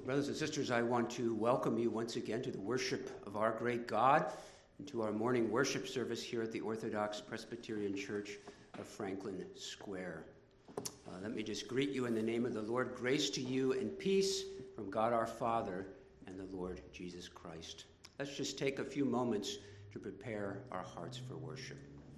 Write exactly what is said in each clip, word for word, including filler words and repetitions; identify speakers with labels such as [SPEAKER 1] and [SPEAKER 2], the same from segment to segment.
[SPEAKER 1] Brothers and sisters, I want to welcome you once again to the worship of our great God and to our morning worship service here at the Orthodox Presbyterian Church of Franklin Square. Uh, let me just greet you in the name of the Lord. Grace to you and peace from God our Father and the Lord Jesus Christ. Let's just take a few moments to prepare our hearts for worship.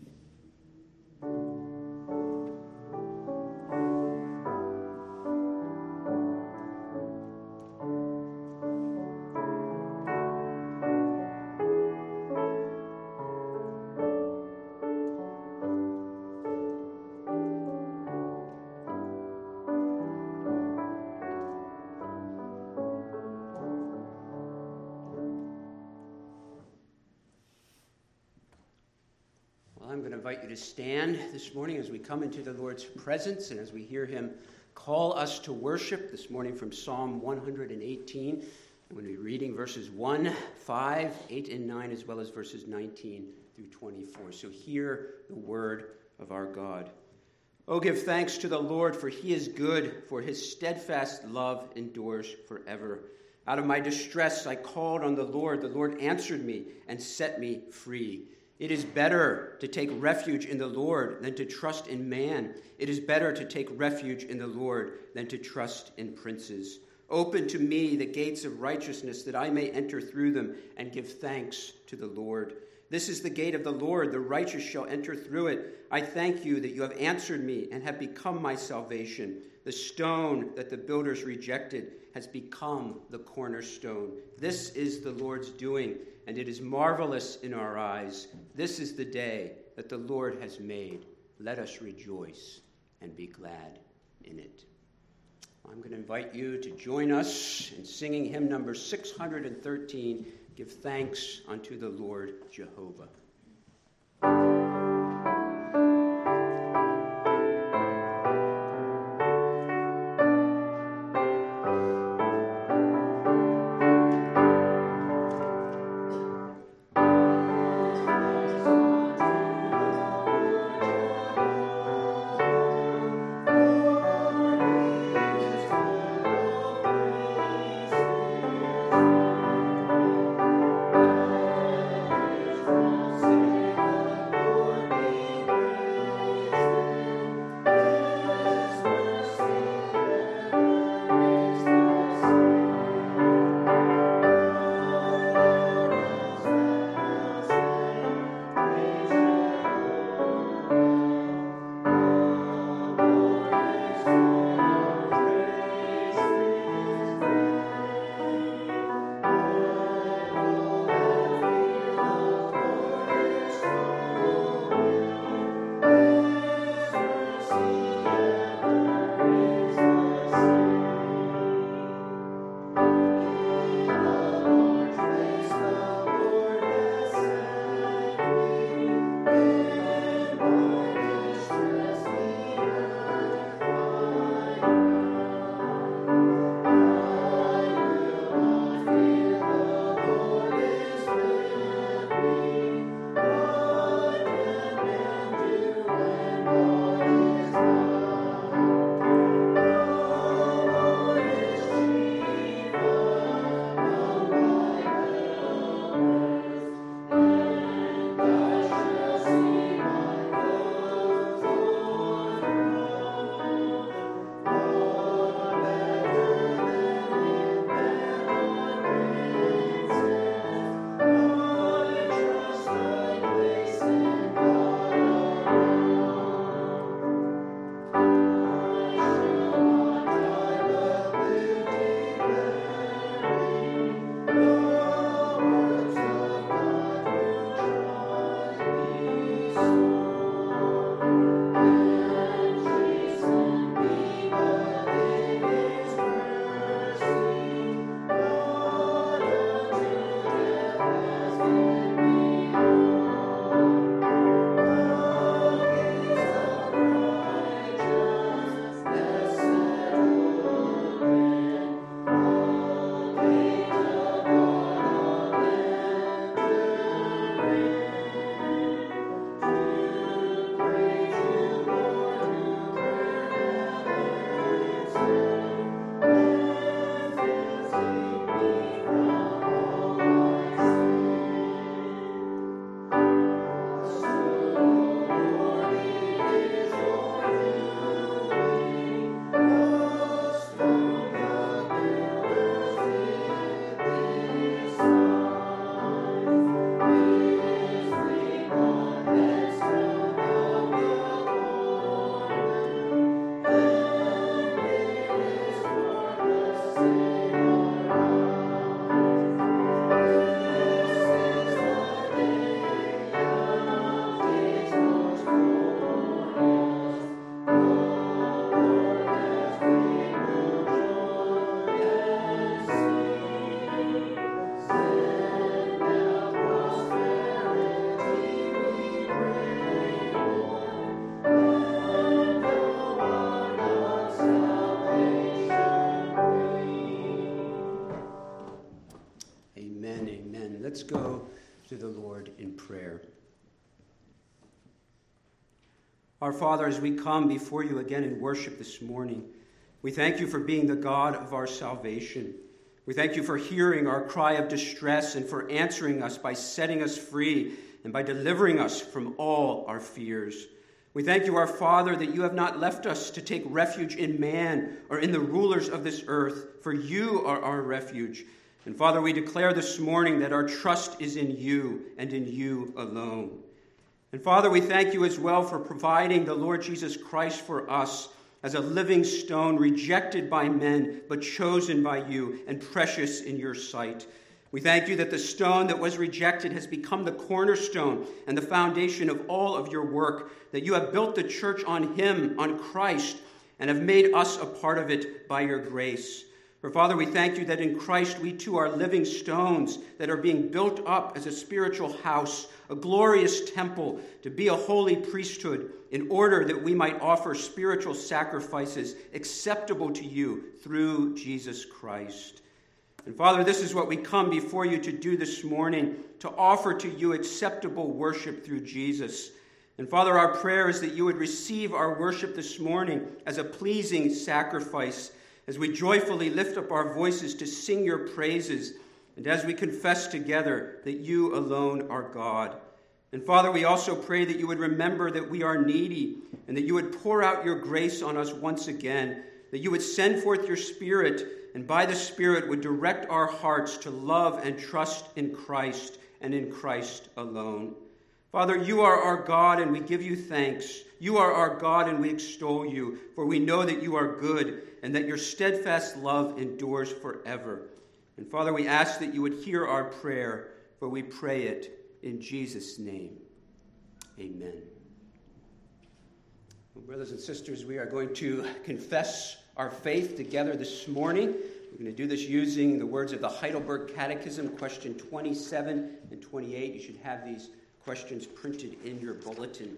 [SPEAKER 1] I'm going to invite you to stand this morning as we come into the Lord's presence and as we hear him call us to worship this morning from Psalm one hundred eighteen. I'm going to be reading verses one, five, eight, and nine, as well as verses nineteen through twenty-four. So hear the word of our God. Oh, give thanks to the Lord, for he is good, for his steadfast love endures forever. Out of my distress I called on the Lord. The Lord answered me and set me free. It is better to take refuge in the Lord than to trust in man. It is better to take refuge in the Lord than to trust in princes. Open to me the gates of righteousness, that I may enter through them and give thanks to the Lord. This is the gate of the Lord. The righteous shall enter through it. I thank you that you have answered me and have become my salvation. The stone that the builders rejected has become the cornerstone. This is the Lord's doing, and it is marvelous in our eyes. This is the day that the Lord has made. Let us rejoice and be glad in it. I'm going to invite you to join us in singing hymn number six hundred thirteen, Give Thanks Unto the Lord Jehovah.
[SPEAKER 2] Thank you.
[SPEAKER 1] the Lord in prayer. Our Father, as we come before you again in worship this morning, we thank you for being the God of our salvation. We thank you for hearing our cry of distress and for answering us by setting us free and by delivering us from all our fears. We thank you, our Father, that you have not left us to take refuge in man or in the rulers of this earth, for you are our refuge. And Father, we declare this morning that our trust is in you and in you alone. And Father, we thank you as well for providing the Lord Jesus Christ for us as a living stone, rejected by men, but chosen by you and precious in your sight. We thank you that the stone that was rejected has become the cornerstone and the foundation of all of your work, that you have built the church on him, on Christ, and have made us a part of it by your grace. For Father, we thank you that in Christ we too are living stones that are being built up as a spiritual house, a glorious temple, to be a holy priesthood, in order that we might offer spiritual sacrifices acceptable to you through Jesus Christ. And Father, this is what we come before you to do this morning, to offer to you acceptable worship through Jesus. And Father, our prayer is that you would receive our worship this morning as a pleasing sacrifice, as we joyfully lift up our voices to sing your praises, and as we confess together that you alone are God. And Father, we also pray that you would remember that we are needy, and that you would pour out your grace on us once again, that you would send forth your Spirit, and by the Spirit would direct our hearts to love and trust in Christ and in Christ alone. Father, you are our God, and we give you thanks. You are our God, and we extol you, for we know that you are good, and that your steadfast love endures forever. And Father, we ask that you would hear our prayer, for we pray it in Jesus' name. Amen. Well, brothers and sisters, we are going to confess our faith together this morning. We're going to do this using the words of the Heidelberg Catechism, question twenty-seven and twenty-eight. You should have these questions printed in your bulletin.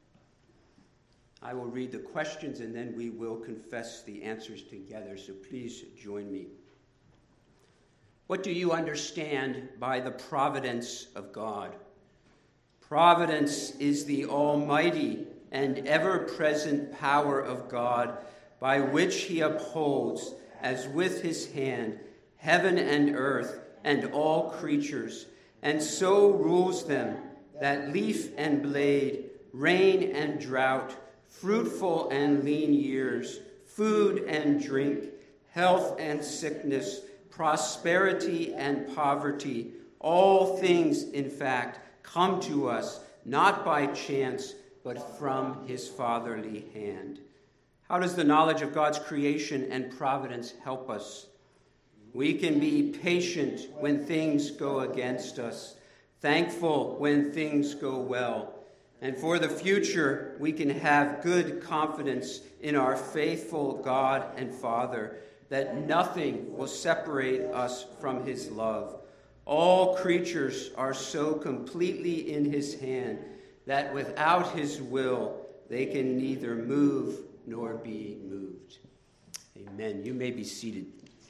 [SPEAKER 1] I will read the questions and then we will confess the answers together, so please join me. What do you understand by the providence of God? Providence is the almighty and ever-present power of God, by which he upholds, as with his hand, heaven and earth and all creatures, and so rules them, that leaf and blade, rain and drought, fruitful and lean years, food and drink, health and sickness, prosperity and poverty, all things, in fact, come to us, not by chance, but from his fatherly hand. How does the knowledge of God's creation and providence help us? We can be patient when things go against us, thankful when things go well, and for the future, we can have good confidence in our faithful God and Father, that nothing will separate us from his love. All creatures are so completely in his hand that without his will, they can neither move nor be moved. Amen. You may be seated.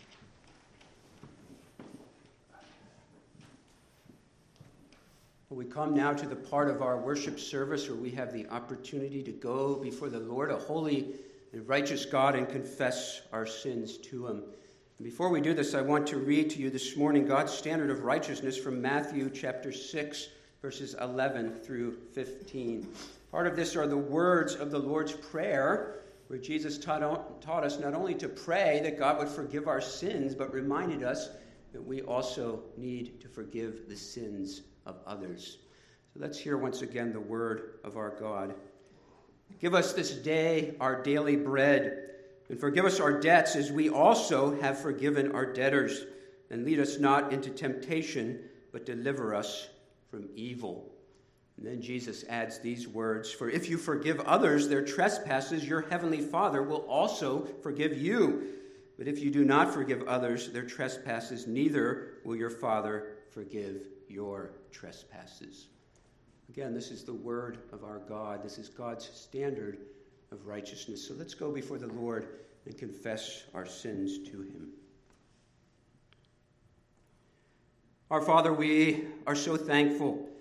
[SPEAKER 1] We come now to the part of our worship service where we have the opportunity to go before the Lord, a holy and righteous God, and confess our sins to him. And before we do this, I want to read to you this morning God's standard of righteousness from Matthew chapter six, verses eleven through fifteen. Part of this are the words of the Lord's Prayer, where Jesus taught, taught us not only to pray that God would forgive our sins, but reminded us that we also need to forgive the sins of others. So let's hear once again the word of our God. Give us this day our daily bread, and forgive us our debts as we also have forgiven our debtors. And lead us not into temptation, but deliver us from evil. And then Jesus adds these words, for if you forgive others their trespasses, your heavenly Father will also forgive you. But if you do not forgive others their trespasses, neither will your Father forgive your trespasses. Again, this is the word of our God. This is God's standard of righteousness. So let's go before the Lord and confess our sins to him. Our Father, we are so thankful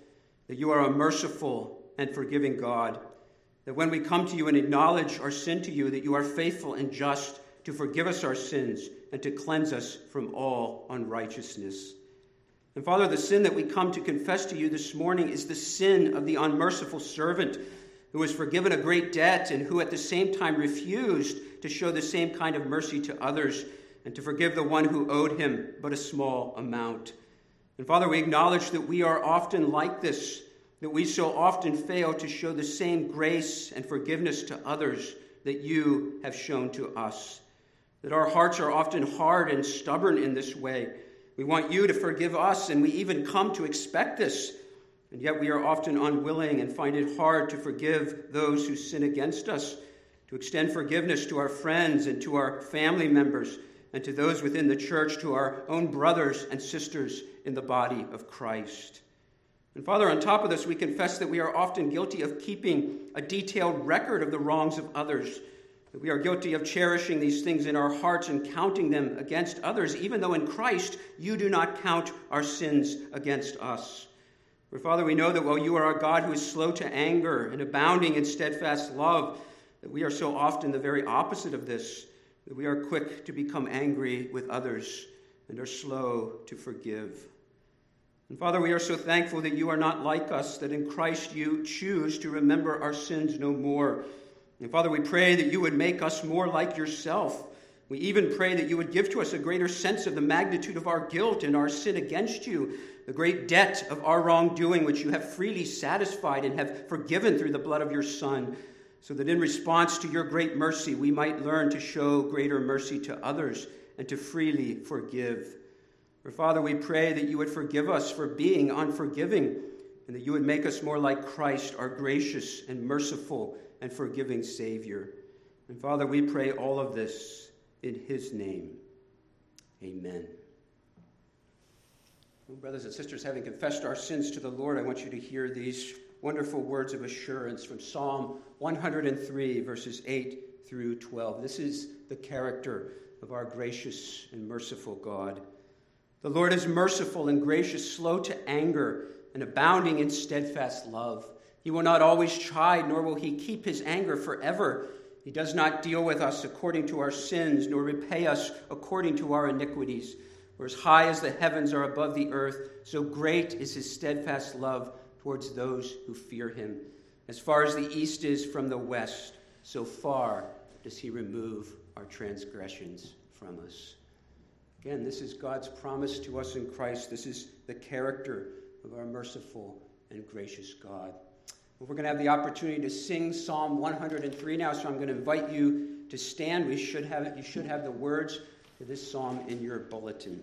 [SPEAKER 1] that you are a merciful and forgiving God, that when we come to you and acknowledge our sin to you, that you are faithful and just to forgive us our sins and to cleanse us from all unrighteousness. And Father, the sin that we come to confess to you this morning is the sin of the unmerciful servant who was forgiven a great debt and who at the same time refused to show the same kind of mercy to others and to forgive the one who owed him but a small amount. And Father, we acknowledge that we are often like this, that we so often fail to show the same grace and forgiveness to others that you have shown to us, that our hearts are often hard and stubborn in this way. We want you to forgive us, and we even come to expect this, and yet we are often unwilling and find it hard to forgive those who sin against us, to extend forgiveness to our friends and to our family members and to those within the church, to our own brothers and sisters in the body of Christ. And Father, on top of this, we confess that we are often guilty of keeping a detailed record of the wrongs of others, that we are guilty of cherishing these things in our hearts and counting them against others, even though in Christ you do not count our sins against us. For Father, we know that while you are a God who is slow to anger and abounding in steadfast love, that we are so often the very opposite of this, that we are quick to become angry with others and are slow to forgive. And Father, we are so thankful that you are not like us, that in Christ you choose to remember our sins no more. And Father, we pray that you would make us more like yourself. We even pray that you would give to us a greater sense of the magnitude of our guilt and our sin against you, the great debt of our wrongdoing, which you have freely satisfied and have forgiven through the blood of your Son, so that in response to your great mercy, we might learn to show greater mercy to others and to freely forgive. For Father, we pray that you would forgive us for being unforgiving, and that you would make us more like Christ, our gracious and merciful and forgiving Savior. And Father, we pray all of this in his name. Amen. Well, brothers and sisters, having confessed our sins to the Lord, I want you to hear these wonderful words of assurance from Psalm one hundred three, verses eight through twelve. This is the character of our gracious and merciful God. The Lord is merciful and gracious, slow to anger, and abounding in steadfast love. He will not always chide, nor will he keep his anger forever. He does not deal with us according to our sins, nor repay us according to our iniquities. For as high as the heavens are above the earth, so great is his steadfast love towards those who fear him. As far as the east is from the west, so far does he remove our transgressions from us. Again, this is God's promise to us in Christ. This is the character of our merciful and gracious God. Well, we're going to have the opportunity to sing Psalm one hundred three now, so I'm going to invite you to stand. We should have it. You should have the words to this psalm in your bulletin.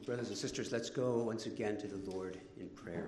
[SPEAKER 1] Brothers and sisters, let's go once again to the Lord in prayer.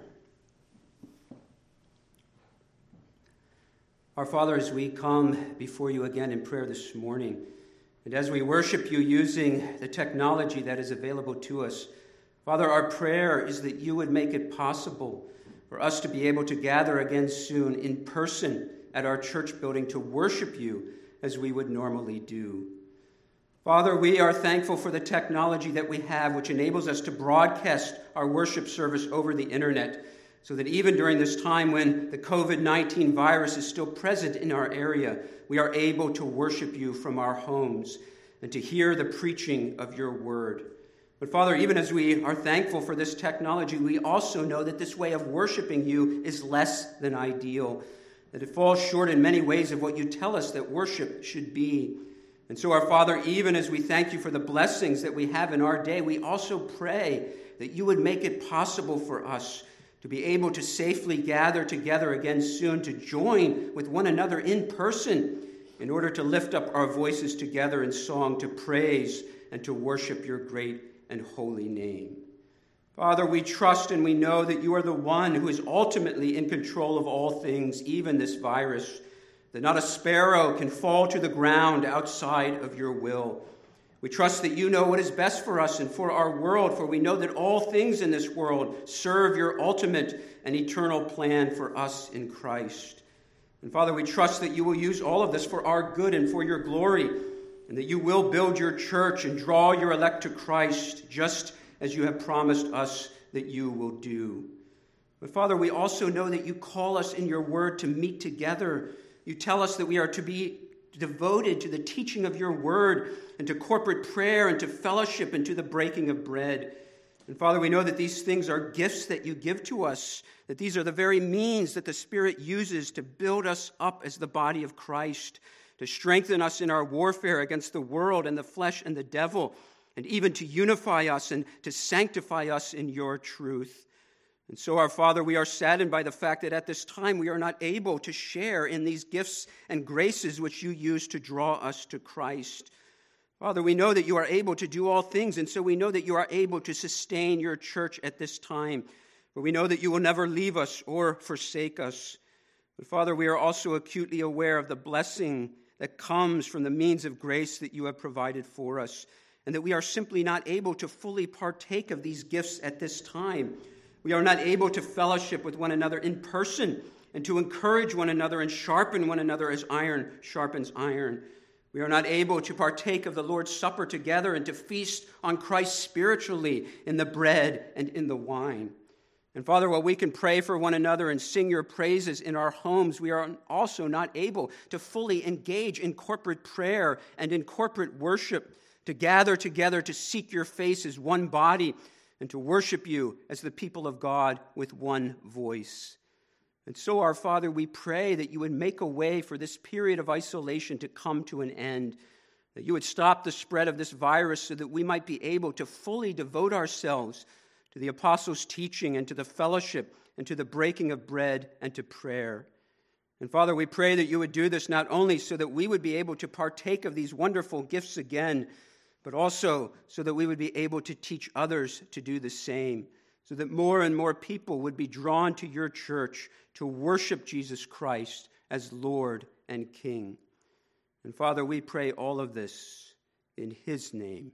[SPEAKER 1] Our Father, as we come before you again in prayer this morning, and as we worship you using the technology that is available to us, Father, our prayer is that you would make it possible for us to be able to gather again soon in person at our church building to worship you as we would normally do. Father, we are thankful for the technology that we have, which enables us to broadcast our worship service over the internet, so that even during this time when the covid nineteen virus is still present in our area, we are able to worship you from our homes and to hear the preaching of your word. But Father, even as we are thankful for this technology, we also know that this way of worshiping you is less than ideal, that it falls short in many ways of what you tell us that worship should be. And so, our Father, even as we thank you for the blessings that we have in our day, we also pray that you would make it possible for us to be able to safely gather together again soon, to join with one another in person in order to lift up our voices together in song, to praise and to worship your great and holy name. Father, we trust and we know that you are the one who is ultimately in control of all things, even this virus, that not a sparrow can fall to the ground outside of your will. We trust that you know what is best for us and for our world, for we know that all things in this world serve your ultimate and eternal plan for us in Christ. And Father, we trust that you will use all of this for our good and for your glory, and that you will build your church and draw your elect to Christ, just as you have promised us that you will do. But Father, we also know that you call us in your word to meet together. You tell us that we are to be devoted to the teaching of your word and to corporate prayer and to fellowship and to the breaking of bread. And Father, we know that these things are gifts that you give to us, that these are the very means that the Spirit uses to build us up as the body of Christ, to strengthen us in our warfare against the world and the flesh and the devil, and even to unify us and to sanctify us in your truth. And so, our Father, we are saddened by the fact that at this time we are not able to share in these gifts and graces which you use to draw us to Christ. Father, we know that you are able to do all things, and so we know that you are able to sustain your church at this time. But we know that you will never leave us or forsake us. But Father, we are also acutely aware of the blessing that comes from the means of grace that you have provided for us, and that we are simply not able to fully partake of these gifts at this time. We are not able to fellowship with one another in person and to encourage one another and sharpen one another as iron sharpens iron. We are not able to partake of the Lord's Supper together and to feast on Christ spiritually in the bread and in the wine. And Father, while we can pray for one another and sing your praises in our homes, we are also not able to fully engage in corporate prayer and in corporate worship, to gather together to seek your face as one body, and to worship you as the people of God with one voice. And so, our Father, we pray that you would make a way for this period of isolation to come to an end, that you would stop the spread of this virus so that we might be able to fully devote ourselves to the apostles' teaching and to the fellowship and to the breaking of bread and to prayer. And Father, we pray that you would do this not only so that we would be able to partake of these wonderful gifts again, but also so that we would be able to teach others to do the same, so that more and more people would be drawn to your church to worship Jesus Christ as Lord and King. And Father, we pray all of this in his name.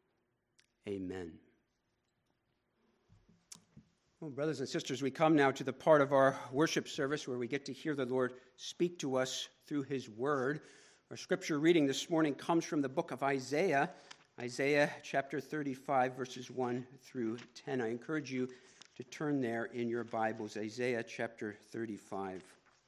[SPEAKER 1] Amen. Well, brothers and sisters, we come now to the part of our worship service where we get to hear the Lord speak to us through his word. Our scripture reading this morning comes from the book of Isaiah, Isaiah chapter thirty-five, verses one through ten. I encourage you to turn there in your Bibles, Isaiah chapter thirty-five.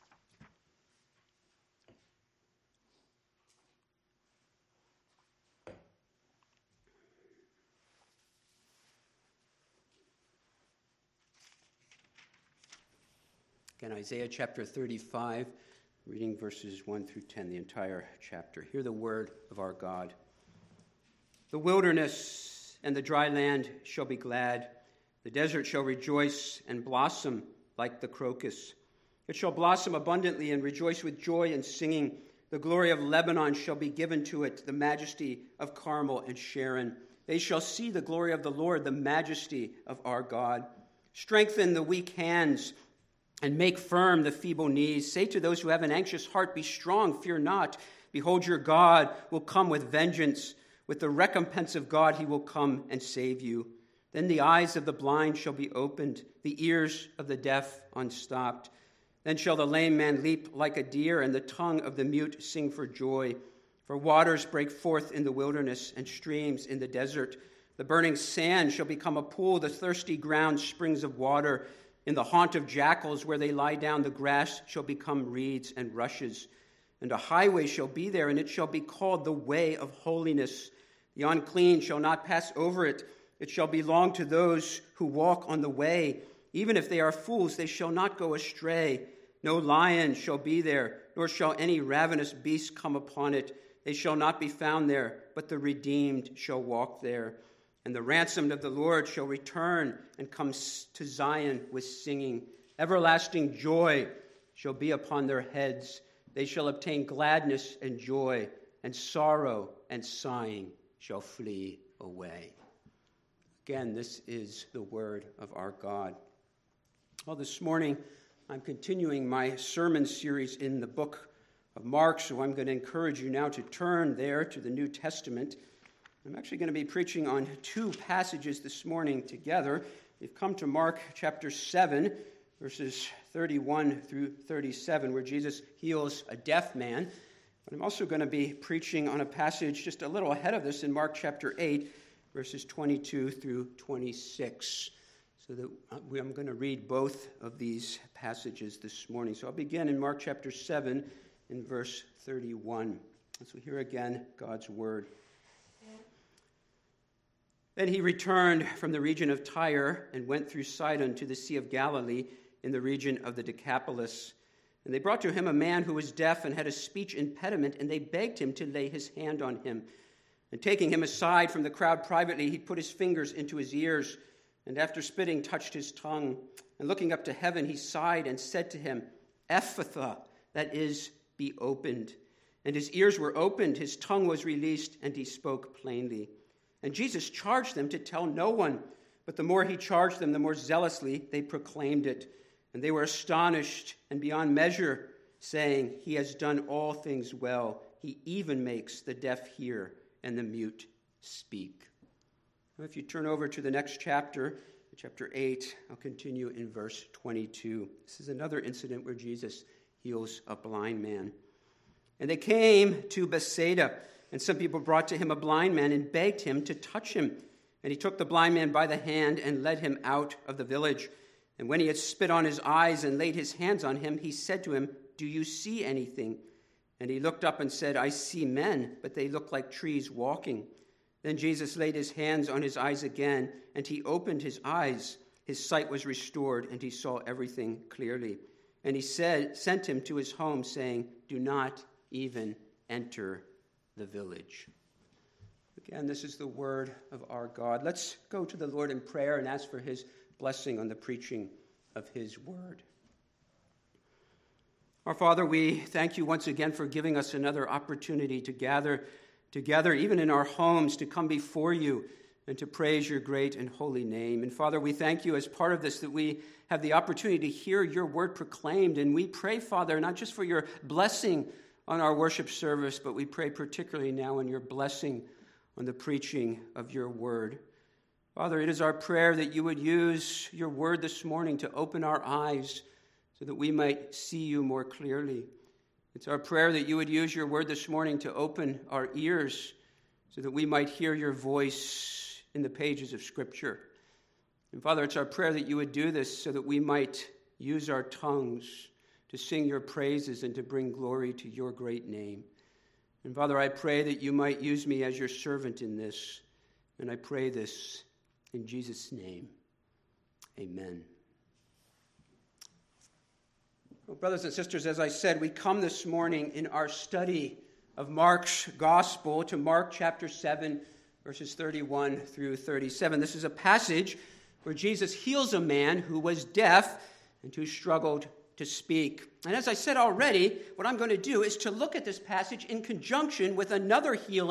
[SPEAKER 1] Again, Isaiah chapter thirty-five, reading verses one through ten, the entire chapter. Hear the word of our God. The wilderness and the dry land shall be glad. The desert shall rejoice and blossom like the crocus. It shall blossom abundantly and rejoice with joy and singing. The glory of Lebanon shall be given to it, the majesty of Carmel and Sharon. They shall see the glory of the Lord, the majesty of our God. Strengthen the weak hands and make firm the feeble knees. Say to those who have an anxious heart, be strong, fear not. Behold, your God will come with vengeance. With the recompense of God, he will come and save you. Then the eyes of the blind shall be opened, the ears of the deaf unstopped. Then shall the lame man leap like a deer, and the tongue of the mute sing for joy. For waters break forth in the wilderness, and streams in the desert. The burning sand shall become a pool, the thirsty ground springs of water. In the haunt of jackals, where they lie down, the grass shall become reeds and rushes. And a highway shall be there, and it shall be called the way of holiness. The unclean shall not pass over it. It shall belong to those who walk on the way. Even if they are fools, they shall not go astray. No lion shall be there, nor shall any ravenous beast come upon it. They shall not be found there, but the redeemed shall walk there. And the ransomed of the Lord shall return and come to Zion with singing. Everlasting joy shall be upon their heads. They shall obtain gladness and joy, and sorrow and sighing shall flee away. Again, this is the word of our God. Well, this morning, I'm continuing my sermon series in the book of Mark, so I'm going to encourage you now to turn there to the New Testament. I'm actually going to be preaching on two passages this morning together. We've come to Mark chapter seven, verses thirty-one through thirty-seven, where Jesus heals a deaf man. But I'm also going to be preaching on a passage just a little ahead of this in Mark chapter eight, verses twenty-two through twenty-six. So that I'm going to read both of these passages this morning. So I'll begin in Mark chapter seven in verse thirty-one. As we hear again God's word. Then he returned from the region of Tyre and went through Sidon to the Sea of Galilee in the region of the Decapolis. And they brought to him a man who was deaf and had a speech impediment, and they begged him to lay his hand on him. And taking him aside from the crowd privately, he put his fingers into his ears, and after spitting, touched his tongue. And looking up to heaven, he sighed and said to him, Ephphatha, that is, be opened. And his ears were opened, his tongue was released, and he spoke plainly. And Jesus charged them to tell no one, but the more he charged them, the more zealously they proclaimed it. And they were astonished and beyond measure, saying, He has done all things well. He even makes the deaf hear and the mute speak. Now, if you turn over to the next chapter, chapter eight, I'll continue in verse twenty-two. This is another incident where Jesus heals a blind man. And they came to Bethsaida, and some people brought to him a blind man and begged him to touch him. And he took the blind man by the hand and led him out of the village. And when he had spit on his eyes and laid his hands on him, he said to him, Do you see anything? And he looked up and said, I see men, but they look like trees walking. Then Jesus laid his hands on his eyes again, and he opened his eyes. His sight was restored, and he saw everything clearly. And he said, sent him to his home, saying, Do not even enter the village. Again, this is the word of our God. Let's go to the Lord in prayer and ask for his blessing on the preaching of his word. Our Father, we thank you once again for giving us another opportunity to gather together, even in our homes, to come before you and to praise your great and holy name. And Father, we thank you as part of this that we have the opportunity to hear your word proclaimed. And we pray, Father, not just for your blessing on our worship service, but we pray particularly now in your blessing on the preaching of your word. Father, it is our prayer that you would use your word this morning to open our eyes so that we might see you more clearly. It's our prayer that you would use your word this morning to open our ears so that we might hear your voice in the pages of Scripture. And Father, it's our prayer that you would do this so that we might use our tongues to sing your praises and to bring glory to your great name. And Father, I pray that you might use me as your servant in this. And I pray this in Jesus' name. Amen. Well, brothers and sisters, as I said, we come this morning in our study of Mark's gospel to Mark chapter seven, verses thirty-one through thirty-seven. This is a passage where Jesus heals a man who was deaf and who struggled to speak. And as I said already, what I'm going to do is to look at this passage in conjunction with another healing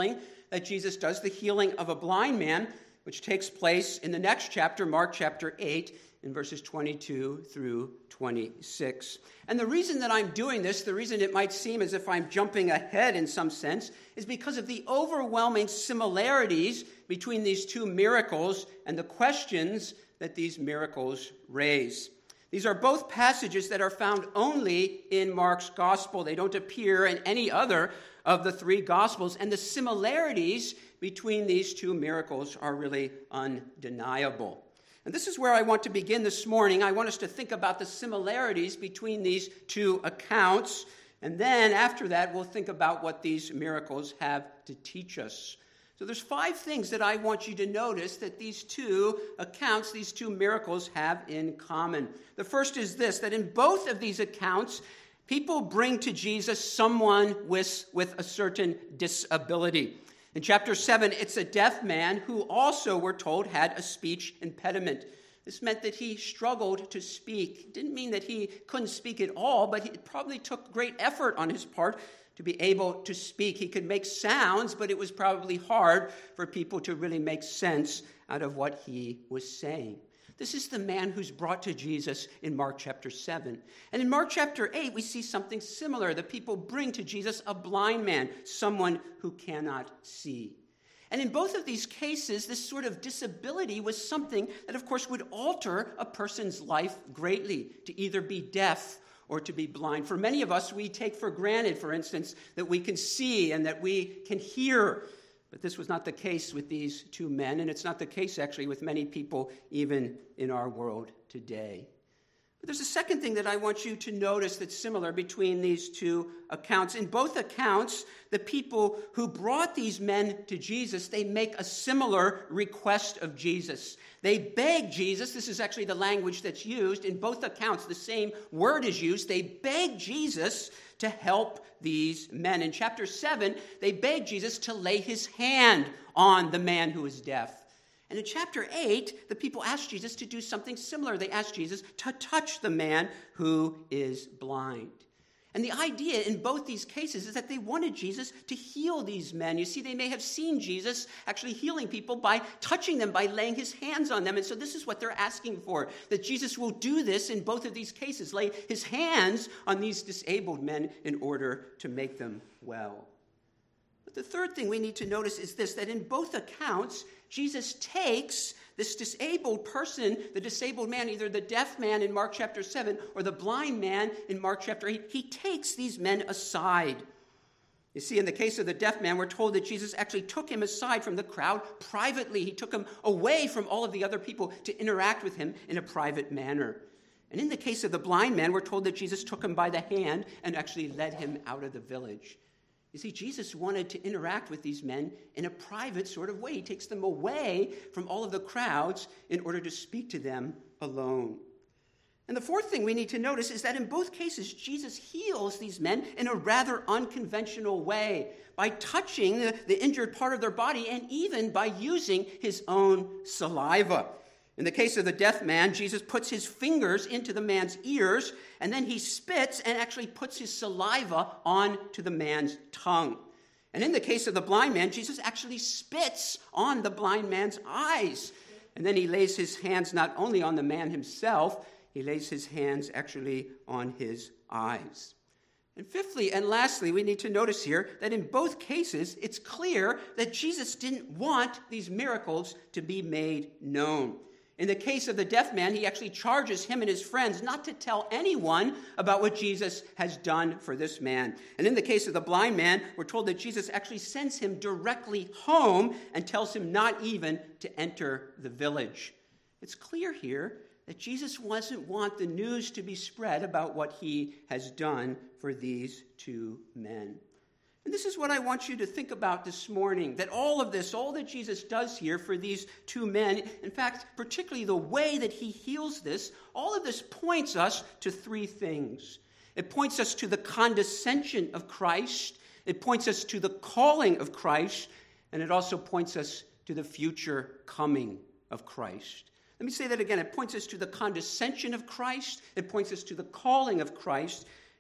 [SPEAKER 1] that Jesus does the healing of a blind man, which takes place in the next chapter, Mark chapter eight, in verses twenty-two through twenty-six. And the reason that I'm doing this, the reason it might seem as if I'm jumping ahead in some sense, is because of the overwhelming similarities between these two miracles and the questions that these miracles raise. These are both passages that are found only in Mark's gospel. They don't appear in any other of the three gospels, and the similarities between these two miracles are really undeniable. And this is where I want to begin this morning. I want us to think about the similarities between these two accounts, and then after that, we'll think about what these miracles have to teach us. So there's five things that I want you to notice that these two accounts, these two miracles have in common. The first is this, that in both of these accounts, people bring to Jesus someone with, with a certain disability. In chapter seven, it's a deaf man who also, we're told, had a speech impediment. This meant that he struggled to speak. It didn't mean that he couldn't speak at all, but it probably took great effort on his part to be able to speak. He could make sounds, but it was probably hard for people to really make sense out of what he was saying. This is the man who's brought to Jesus in Mark chapter seven. And in Mark chapter eight, we see something similar. The people bring to Jesus a blind man, someone who cannot see. And in both of these cases, this sort of disability was something that, of course, would alter a person's life greatly, to either be deaf or to be blind. For many of us, we take for granted, for instance, that we can see and that we can hear. But this was not the case with these two men, and it's not the case, actually, with many people even in our world today. But there's a second thing that I want you to notice that's similar between these two accounts. In both accounts, the people who brought these men to Jesus, they make a similar request of Jesus. They beg Jesus, this is actually the language that's used. In both accounts, the same word is used. They beg Jesus to help these men. In chapter seven, they beg Jesus to lay his hand on the man who is deaf. And in chapter eight, the people ask Jesus to do something similar. They ask Jesus to touch the man who is blind. And the idea in both these cases is that they wanted Jesus to heal these men. You see, they may have seen Jesus actually healing people by touching them, by laying his hands on them. And so this is what they're asking for, that Jesus will do this in both of these cases, lay his hands on these disabled men in order to make them well. But the third thing we need to notice is this, that in both accounts, Jesus takes this disabled person, the disabled man, either the deaf man in Mark chapter seven or the blind man in Mark chapter eight, he takes these men aside. You see, in the case of the deaf man, we're told that Jesus actually took him aside from the crowd privately. He took him away from all of the other people to interact with him in a private manner. And in the case of the blind man, we're told that Jesus took him by the hand and actually led him out of the village. You see, Jesus wanted to interact with these men in a private sort of way. He takes them away from all of the crowds in order to speak to them alone. And the fourth thing we need to notice is that in both cases, Jesus heals these men in a rather unconventional way by touching the, the injured part of their body and even by using his own saliva. In the case of the deaf man, Jesus puts his fingers into the man's ears, and then he spits and actually puts his saliva onto the man's tongue. And in the case of the blind man, Jesus actually spits on the blind man's eyes. And then he lays his hands not only on the man himself, he lays his hands actually on his eyes. And fifthly and lastly, we need to notice here that in both cases, it's clear that Jesus didn't want these miracles to be made known. In the case of the deaf man, he actually charges him and his friends not to tell anyone about what Jesus has done for this man. And in the case of the blind man, we're told that Jesus actually sends him directly home and tells him not even to enter the village. It's clear here that Jesus doesn't want the news to be spread about what he has done for these two men. And this is what I want you to think about this morning, that all of this, all that Jesus does here for these two men, in fact, particularly the way that he heals this, all of this points us to three things. It points us to the condescension of Christ, it points us to the calling of Christ, and it also points us to the future coming of Christ. Let me say that again. It points us to the condescension of Christ, it points us to the calling of Christ,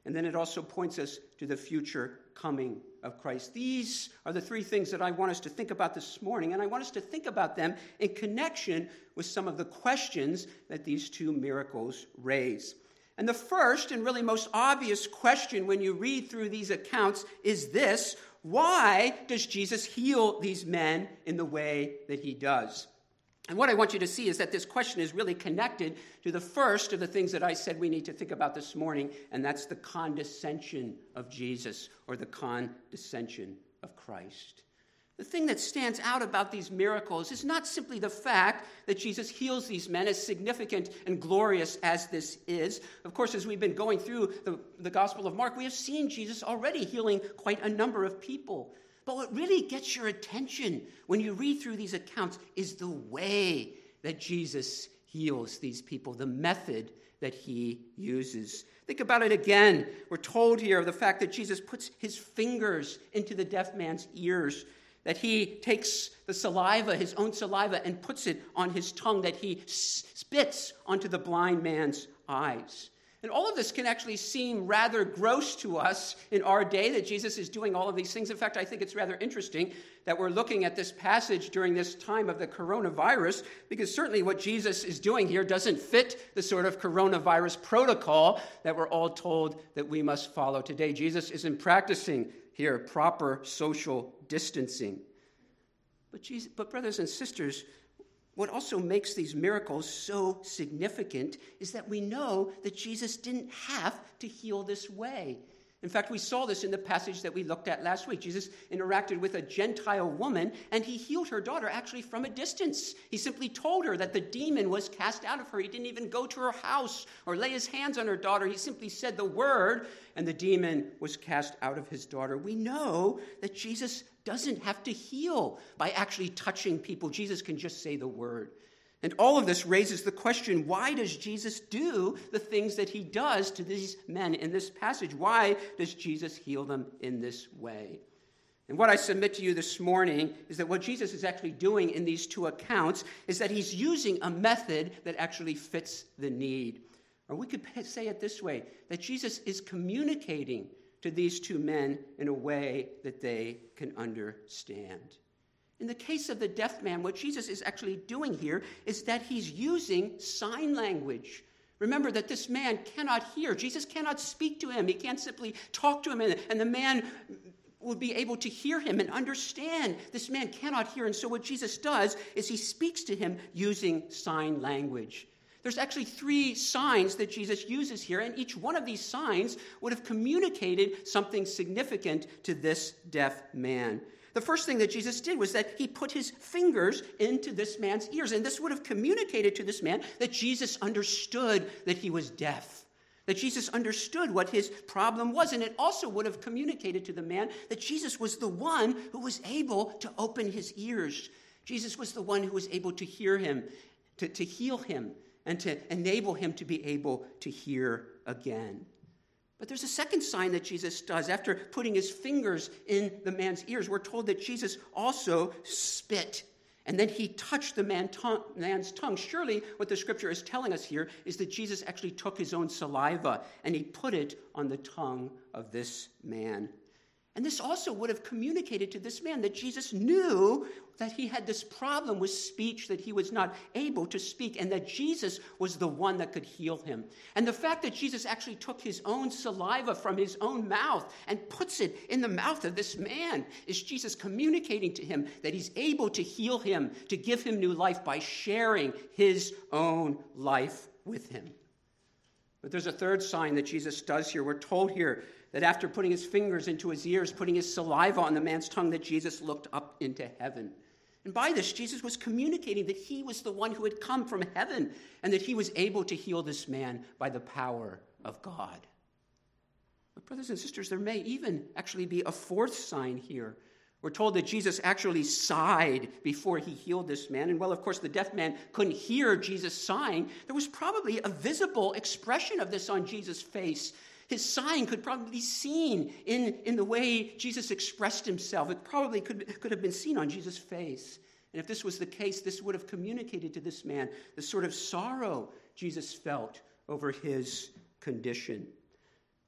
[SPEAKER 1] And then it also points us to the future coming of Christ. These are the three things that I want us to think about this morning, and I want us to think about them in connection with some of the questions that these two miracles raise. And the first and really most obvious question when you read through these accounts is this: why does Jesus heal these men in the way that he does? And what I want you to see is that this question is really connected to the first of the things that I said we need to think about this morning, and that's the condescension of Jesus, or the condescension of Christ. The thing that stands out about these miracles is not simply the fact that Jesus heals these men, as significant and glorious as this is. Of course, as we've been going through the, the Gospel of Mark, we have seen Jesus already healing quite a number of people. But what really gets your attention when you read through these accounts is the way that Jesus heals these people, the method that he uses. Think about it again. We're told here of the fact that Jesus puts his fingers into the deaf man's ears, that he takes the saliva, his own saliva, and puts it on his tongue, that he spits onto the blind man's eyes. And all of this can actually seem rather gross to us in our day, that Jesus is doing all of these things. In fact, I think it's rather interesting that we're looking at this passage during this time of the coronavirus, because certainly what Jesus is doing here doesn't fit the sort of coronavirus protocol that we're all told that we must follow today. Jesus isn't practicing here proper social distancing. But, Jesus, but brothers and sisters, what also makes these miracles so significant is that we know that Jesus didn't have to heal this way. In fact, we saw this in the passage that we looked at last week. Jesus interacted with a Gentile woman, and he healed her daughter actually from a distance. He simply told her that the demon was cast out of her. He didn't even go to her house or lay his hands on her daughter. He simply said the word, and the demon was cast out of his daughter. We know that Jesus doesn't have to heal by actually touching people. Jesus can just say the word. And all of this raises the question, why does Jesus do the things that he does to these men in this passage? Why does Jesus heal them in this way? And what I submit to you this morning is that what Jesus is actually doing in these two accounts is that he's using a method that actually fits the need. Or we could say it this way, that Jesus is communicating to these two men in a way that they can understand. In the case of the deaf man, what Jesus is actually doing here is that he's using sign language. Remember that this man cannot hear. Jesus cannot speak to him. He can't simply talk to him, and, and the man will be able to hear him and understand. This man cannot hear, and so what Jesus does is he speaks to him using sign language. There's actually three signs that Jesus uses here, and each one of these signs would have communicated something significant to this deaf man. The first thing that Jesus did was that he put his fingers into this man's ears, and this would have communicated to this man that Jesus understood that he was deaf, that Jesus understood what his problem was, and it also would have communicated to the man that Jesus was the one who was able to open his ears. Jesus was the one who was able to hear him, to, to heal him, and to enable him to be able to hear again. But there's a second sign that Jesus does. After putting his fingers in the man's ears, we're told that Jesus also spit, and then he touched the man tongue, man's tongue. Surely what the scripture is telling us here is that Jesus actually took his own saliva and he put it on the tongue of this man. And this also would have communicated to this man that Jesus knew that he had this problem with speech, that he was not able to speak, and that Jesus was the one that could heal him. And the fact that Jesus actually took his own saliva from his own mouth and puts it in the mouth of this man is Jesus communicating to him that he's able to heal him, to give him new life by sharing his own life with him. But there's a third sign that Jesus does here. We're told here that after putting his fingers into his ears, putting his saliva on the man's tongue, that Jesus looked up into heaven. And by this, Jesus was communicating that he was the one who had come from heaven and that he was able to heal this man by the power of God. But brothers and sisters, there may even actually be a fourth sign here. We're told that Jesus actually sighed before he healed this man. And well, of course, the deaf man couldn't hear Jesus sighing. There was probably a visible expression of this on Jesus' face. His sighing could probably be seen in, in the way Jesus expressed himself. It probably could, could have been seen on Jesus' face. And if this was the case, this would have communicated to this man the sort of sorrow Jesus felt over his condition.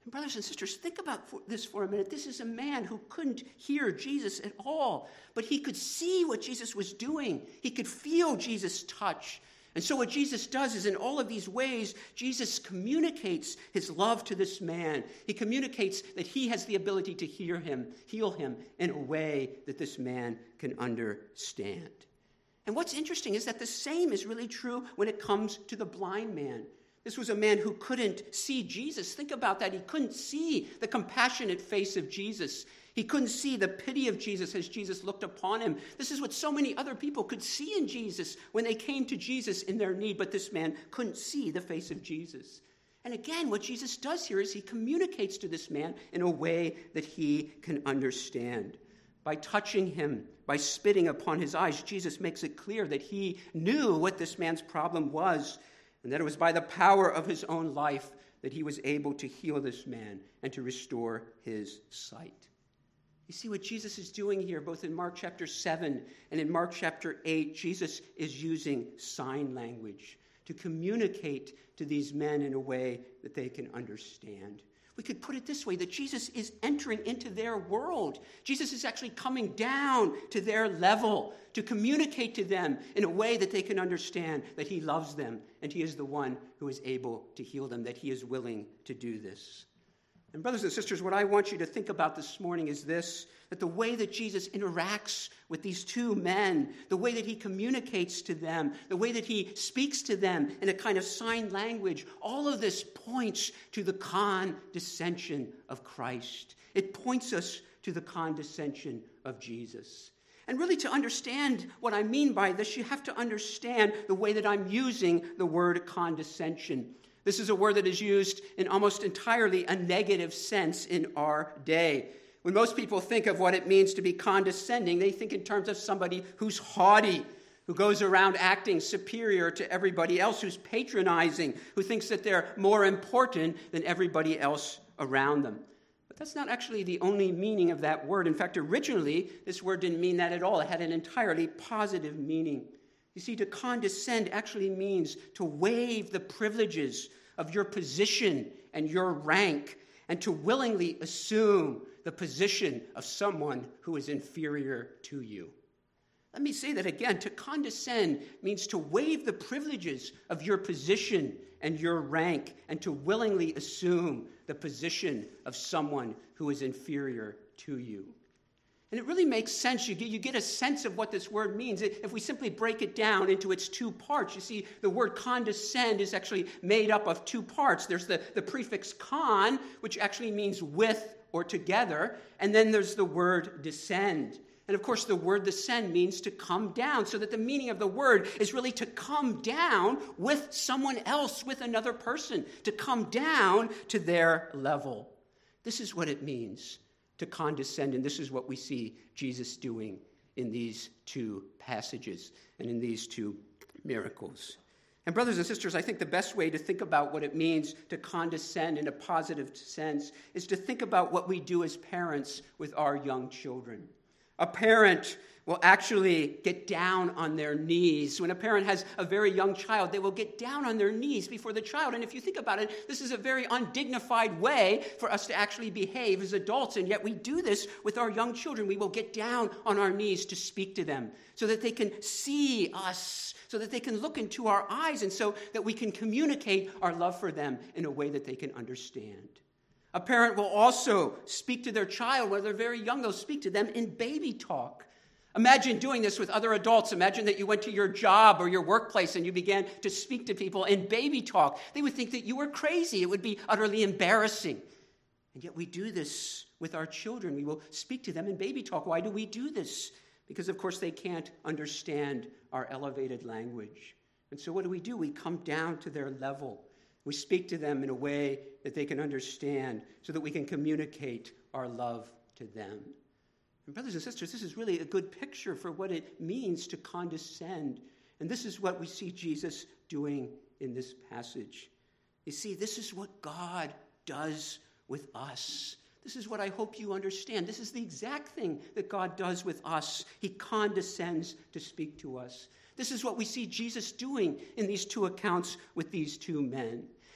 [SPEAKER 1] And brothers and sisters, think about this for a minute. This is a man who couldn't hear Jesus at all, but he could see what Jesus was doing. He could feel Jesus' touch. And so what Jesus does is in all of these ways, Jesus communicates his love to this man. He communicates that he has the ability to hear him, heal him in a way that this man can understand. And what's interesting is that the same is really true when it comes to the blind man. This was a man who couldn't see Jesus. Think about that. He couldn't see the compassionate face of Jesus. He couldn't see the pity of Jesus as Jesus looked upon him. This is what so many other people could see in Jesus when they came to Jesus in their need, but this man couldn't see the face of Jesus. And again, what Jesus does here is he communicates to this man in a way that he can understand. By touching him, by spitting upon his eyes, Jesus makes it clear that he knew what this man's problem was, and that it was by the power of his own life that he was able to heal this man and to restore his sight. You see what Jesus is doing here, both in Mark chapter seven and in Mark chapter eight, Jesus is using sign language to communicate to these men in a way that they can understand. We could put it this way, that Jesus is entering into their world. Jesus is actually coming down to their level to communicate to them in a way that they can understand that he loves them and he is the one who is able to heal them, that he is willing to do this. And brothers and sisters, what I want you to think about this morning is this, that the way that Jesus interacts with these two men, the way that he communicates to them, the way that he speaks to them in a kind of sign language, all of this points to the condescension of Christ. It points us to the condescension of Jesus. And really, to understand what I mean by this, you have to understand the way that I'm using the word condescension. This is a word that is used in almost entirely a negative sense in our day. When most people think of what it means to be condescending, they think in terms of somebody who's haughty, who goes around acting superior to everybody else, who's patronizing, who thinks that they're more important than everybody else around them. But that's not actually the only meaning of that word. In fact, originally, this word didn't mean that at all. It had an entirely positive meaning. You see, to condescend actually means to waive the privileges of your position and your rank and to willingly assume the position of someone who is inferior to you. Let me say that again. To condescend means to waive the privileges of your position and your rank and to willingly assume the position of someone who is inferior to you. And it really makes sense. You get, you get a sense of what this word means if we simply break it down into its two parts. You see, the word condescend is actually made up of two parts. There's the, the prefix con, which actually means with or together, and then there's the word descend. And of course, the word descend means to come down, so that the meaning of the word is really to come down with someone else, with another person, to come down to their level. This is what it means to condescend, and this is what we see Jesus doing in these two passages and in these two miracles. And brothers and sisters, I think the best way to think about what it means to condescend in a positive sense is to think about what we do as parents with our young children. A parent will actually get down on their knees. When a parent has a very young child, they will get down on their knees before the child. And if you think about it, this is a very undignified way for us to actually behave as adults. And yet we do this with our young children. We will get down on our knees to speak to them so that they can see us, so that they can look into our eyes, and so that we can communicate our love for them in a way that they can understand. A parent will also speak to their child when they're very young. They'll speak to them in baby talk. Imagine doing this with other adults. Imagine that you went to your job or your workplace and you began to speak to people in baby talk. They would think that you were crazy. It would be utterly embarrassing. And yet we do this with our children. We will speak to them in baby talk. Why do we do this? Because, of course, they can't understand our elevated language. And so what do we do? We come down to their level. We speak to them in a way that they can understand so that we can communicate our love to them. And brothers and sisters, this is really a good picture for what it means to condescend. And this is what we see Jesus doing in this passage. You see, this is what God does with us. This is what I hope you understand. This is the exact thing that God does with us. He condescends to speak to us. This is what we see Jesus doing in these two accounts with these two men.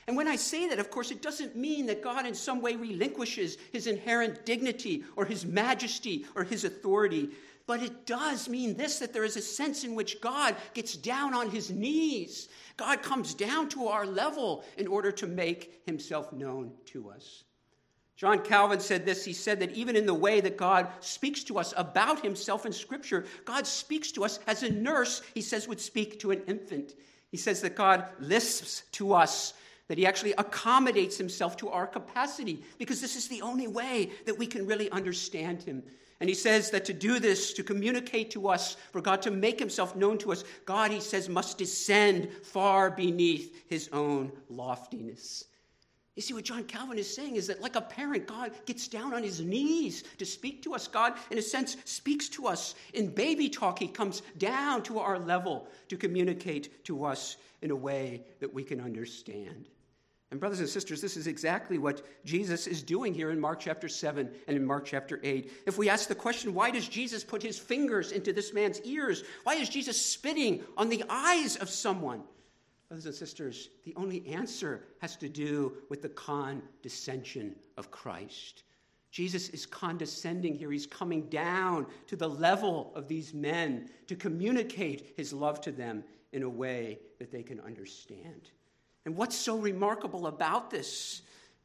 [SPEAKER 1] And when I say that, of course, it doesn't mean that God in some way relinquishes his inherent dignity or his majesty or his authority. But it does mean this, that there is a sense in which God gets down on his knees. God comes down to our level in order to make himself known to us. John Calvin said this. He said that even in the way that God speaks to us about himself in Scripture, God speaks to us as a nurse, he says, would speak to an infant. He says that God lisps to us, that he actually accommodates himself to our capacity, because this is the only way that we can really understand him. And he says that to do this, to communicate to us, for God to make himself known to us, God, he says, must descend far beneath his own loftiness. You see, what John Calvin is saying is that like a parent, God gets down on his knees to speak to us. God, in a sense, speaks to us. In baby talk, he comes down to our level to communicate to us in a way that we can understand. And brothers and sisters, this is exactly what Jesus is doing here in Mark chapter seven and in Mark chapter eight. If we ask the question, why does Jesus put his fingers into this man's ears? Why is Jesus spitting on the eyes of someone? Brothers and sisters, the only answer has to do with the condescension of Christ. Jesus is condescending here. He's coming down to the level of these men to communicate his love to them in a way that they can understand. And what's so remarkable about this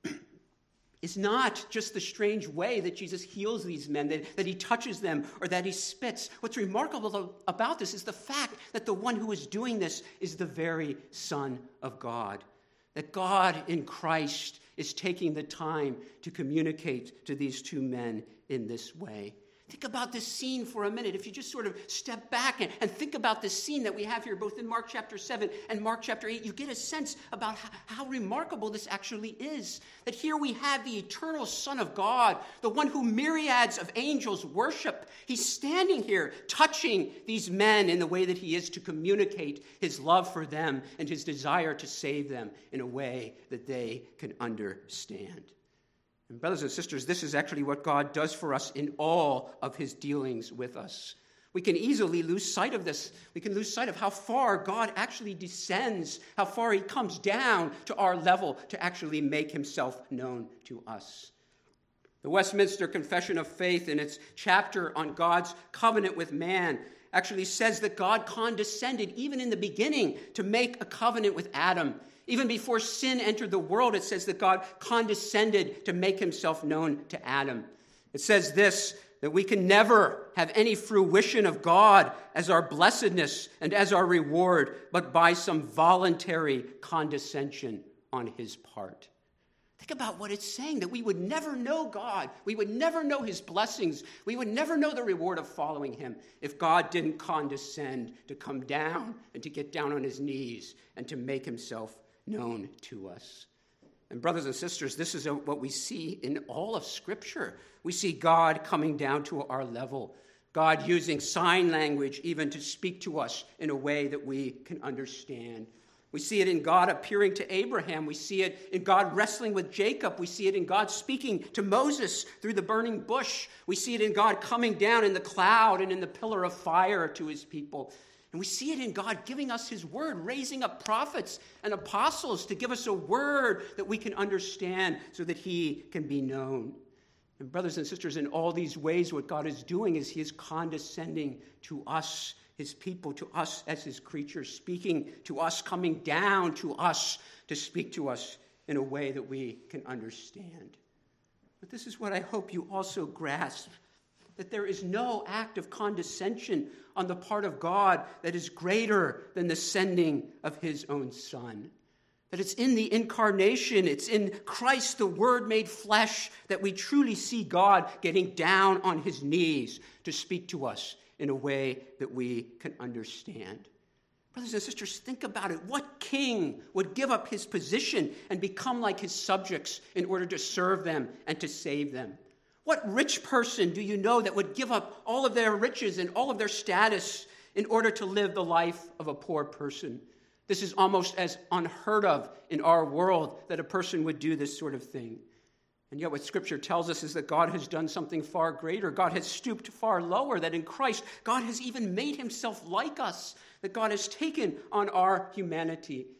[SPEAKER 1] is not just the strange way that Jesus heals these men, that, that he touches them or that he spits. What's remarkable about this is the fact that the one who is doing this is the very Son of God. That God in Christ is taking the time to communicate to these two men in this way. Think about this scene for a minute. If you just sort of step back and, and think about this scene that we have here, both in Mark chapter seven and Mark chapter eight, you get a sense about how, how remarkable this actually is. That here we have the eternal Son of God, the one who myriads of angels worship. He's standing here touching these men in the way that he is to communicate his love for them and his desire to save them in a way that they can understand. And brothers and sisters, this is actually what God does for us in all of his dealings with us. We can easily lose sight of this. We can lose sight of how far God actually descends, how far he comes down to our level to actually make himself known to us. The Westminster Confession of Faith, in its chapter on God's covenant with man, actually says that God condescended even in the beginning to make a covenant with Adam. Even before sin entered the world, it says that God condescended to make himself known to Adam. It says this, that we can never have any fruition of God as our blessedness and as our reward, but by some voluntary condescension on his part. Think about what it's saying, that we would never know God. We would never know his blessings. We would never know the reward of following him if God didn't condescend to come down and to get down on his knees and to make himself known to us. And brothers and sisters, this is what we see in all of Scripture. We see God coming down to our level, God using sign language even to speak to us in a way that we can understand. We see it in God appearing to Abraham. We see it in God wrestling with Jacob. We see it in God speaking to Moses through the burning bush. We see it in God coming down in the cloud and in the pillar of fire to his people. And we see it in God giving us his word, raising up prophets and apostles to give us a word that we can understand so that he can be known. And brothers and sisters, in all these ways, what God is doing is he is condescending to us, his people, to us as his creatures, speaking to us, coming down to us to speak to us in a way that we can understand. But this is what I hope you also grasp, that there is no act of condescension on the part of God that is greater than the sending of his own Son. That it's in the incarnation, it's in Christ, the Word made flesh, that we truly see God getting down on his knees to speak to us in a way that we can understand. Brothers and sisters, think about it. What king would give up his position and become like his subjects in order to serve them and to save them? What rich person do you know that would give up all of their riches and all of their status in order to live the life of a poor person? This is almost as unheard of in our world that a person would do this sort of thing. And yet what Scripture tells us is that God has done something far greater. God has stooped far lower, that in Christ, God has even made himself like us, that God has taken on our humanity.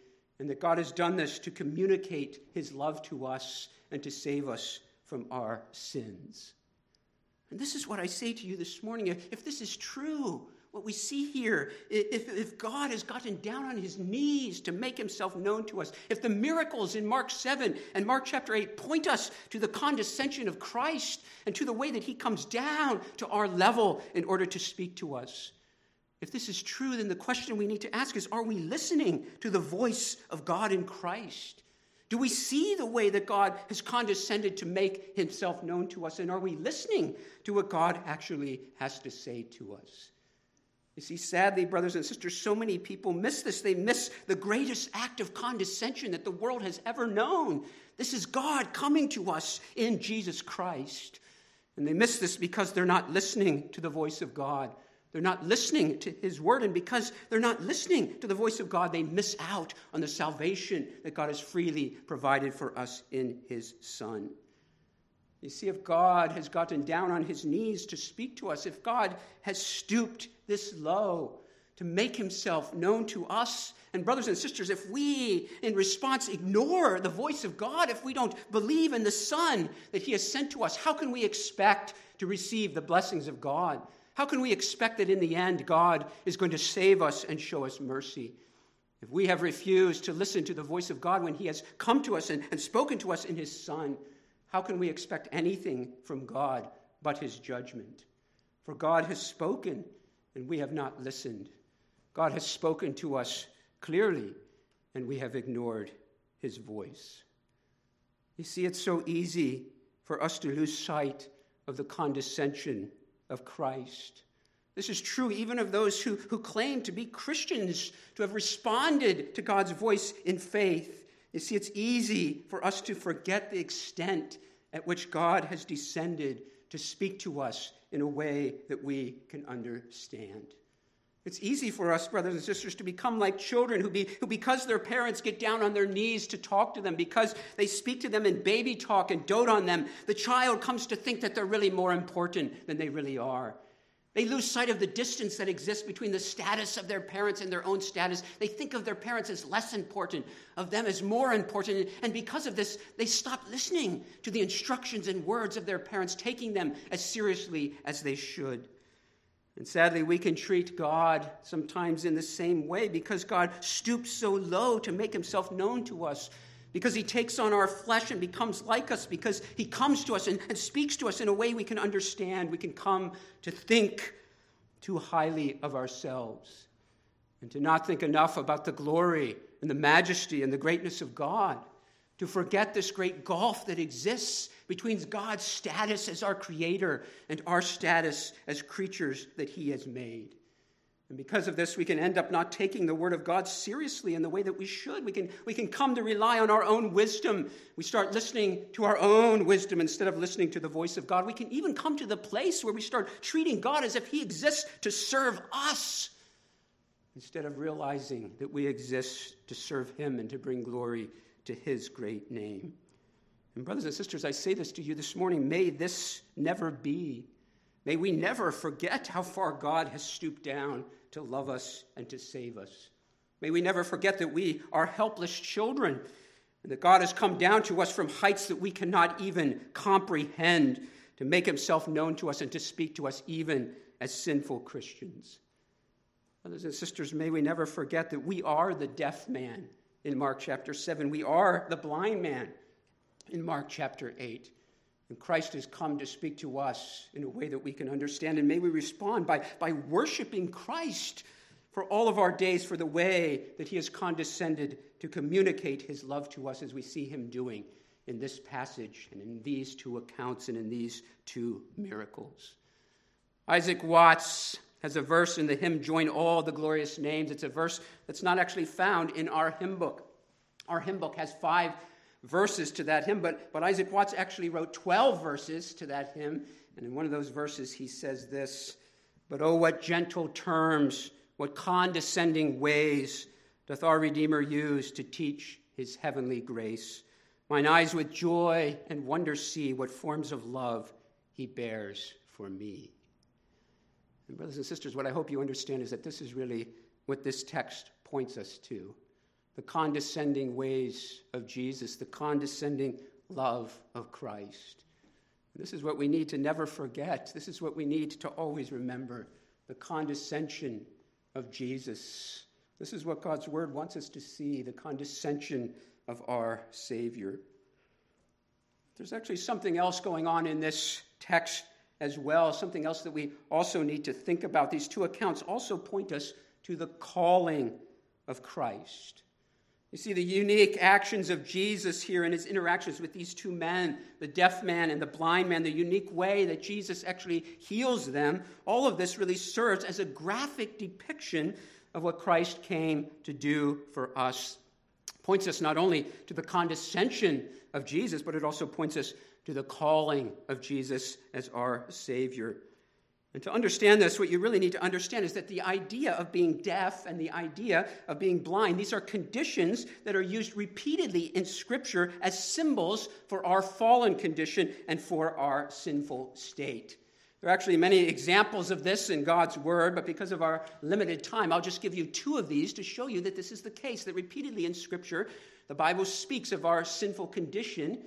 [SPEAKER 1] and that God has done this to communicate his love to us and to save us from our sins. And this is what I say to you this morning. If, if this is true, what we see here, if, if God has gotten down on his knees to make himself known to us, if the miracles in Mark seven and Mark chapter eight point us to the condescension of Christ and to the way that he comes down to our level in order to speak to us, if this is true, then the question we need to ask is, are we listening to the voice of God in Christ? Do we see the way that God has condescended to make himself known to us? And are we listening to what God actually has to say to us? You see, sadly, brothers and sisters, so many people miss this. They miss the greatest act of condescension that the world has ever known. This is God coming to us in Jesus Christ. And they miss this because they're not listening to the voice of God. They're not listening to his word. And because they're not listening to the voice of God, they miss out on the salvation that God has freely provided for us in his Son. You see, if God has gotten down on his knees to speak to us, if God has stooped this low to make himself known to us, and brothers and sisters, if we, in response, ignore the voice of God, if we don't believe in the Son that he has sent to us, how can we expect to receive the blessings of God? How can we expect that in the end God is going to save us and show us mercy? If we have refused to listen to the voice of God when he has come to us and, and spoken to us in his Son, how can we expect anything from God but his judgment? For God has spoken, and we have not listened. God has spoken to us clearly, and we have ignored his voice. You see, it's so easy for us to lose sight of the condescension of Christ. This is true even of those who, who claim to be Christians, to have responded to God's voice in faith. You see, it's easy for us to forget the extent at which God has descended to speak to us in a way that we can understand. It's easy for us, brothers and sisters, to become like children who, be, who, because their parents get down on their knees to talk to them, because they speak to them in baby talk and dote on them, the child comes to think that they're really more important than they really are. They lose sight of the distance that exists between the status of their parents and their own status. They think of their parents as less important, of them as more important. And because of this, they stop listening to the instructions and words of their parents, taking them as seriously as they should. And sadly, we can treat God sometimes in the same way because God stoops so low to make himself known to us, because he takes on our flesh and becomes like us, because he comes to us and, and speaks to us in a way we can understand. We can come to think too highly of ourselves and to not think enough about the glory and the majesty and the greatness of God, to forget this great gulf that exists between God's status as our creator and our status as creatures that he has made. And because of this, we can end up not taking the word of God seriously in the way that we should. We can, we can come to rely on our own wisdom. We start listening to our own wisdom instead of listening to the voice of God. We can even come to the place where we start treating God as if he exists to serve us, instead of realizing that we exist to serve him and to bring glory to his great name. And brothers and sisters, I say this to you this morning, may this never be. May we never forget how far God has stooped down to love us and to save us. May we never forget that we are helpless children and that God has come down to us from heights that we cannot even comprehend to make himself known to us and to speak to us even as sinful Christians. Brothers and sisters, may we never forget that we are the deaf man in Mark chapter seven. We are the blind man in Mark chapter eight. And Christ has come to speak to us in a way that we can understand. And may we respond by, by worshiping Christ for all of our days for the way that he has condescended to communicate his love to us, as we see him doing in this passage and in these two accounts and in these two miracles. Isaac Watts has a verse in the hymn, Join All the Glorious Names. It's a verse that's not actually found in our hymn book. Our hymn book has five verses to that hymn, but, but Isaac Watts actually wrote twelve verses to that hymn. And in one of those verses, he says this, But oh, what gentle terms, what condescending ways doth our Redeemer use to teach his heavenly grace. Mine eyes with joy and wonder see what forms of love he bears for me. And brothers and sisters, what I hope you understand is that this is really what this text points us to. the condescending ways of Jesus, the condescending love of Christ. This is what we need to never forget. This is what we need to always remember, the condescension of Jesus. This is what God's word wants us to see, the condescension of our Savior. There's actually something else going on in this text as well, something else that we also need to think about. These two accounts also point us to the calling of Christ. You see the unique actions of Jesus here in his interactions with these two men, the deaf man and the blind man, the unique way that Jesus actually heals them. All of this really serves as a graphic depiction of what Christ came to do for us. It points us not only to the condescension of Jesus, but it also points us to the calling of Jesus as our Savior. And to understand this, what you really need to understand is that the idea of being deaf and the idea of being blind, these are conditions that are used repeatedly in Scripture as symbols for our fallen condition and for our sinful state. There are actually many examples of this in God's Word, but because of our limited time, I'll just give you two of these to show you that this is the case, that repeatedly in Scripture, the Bible speaks of our sinful condition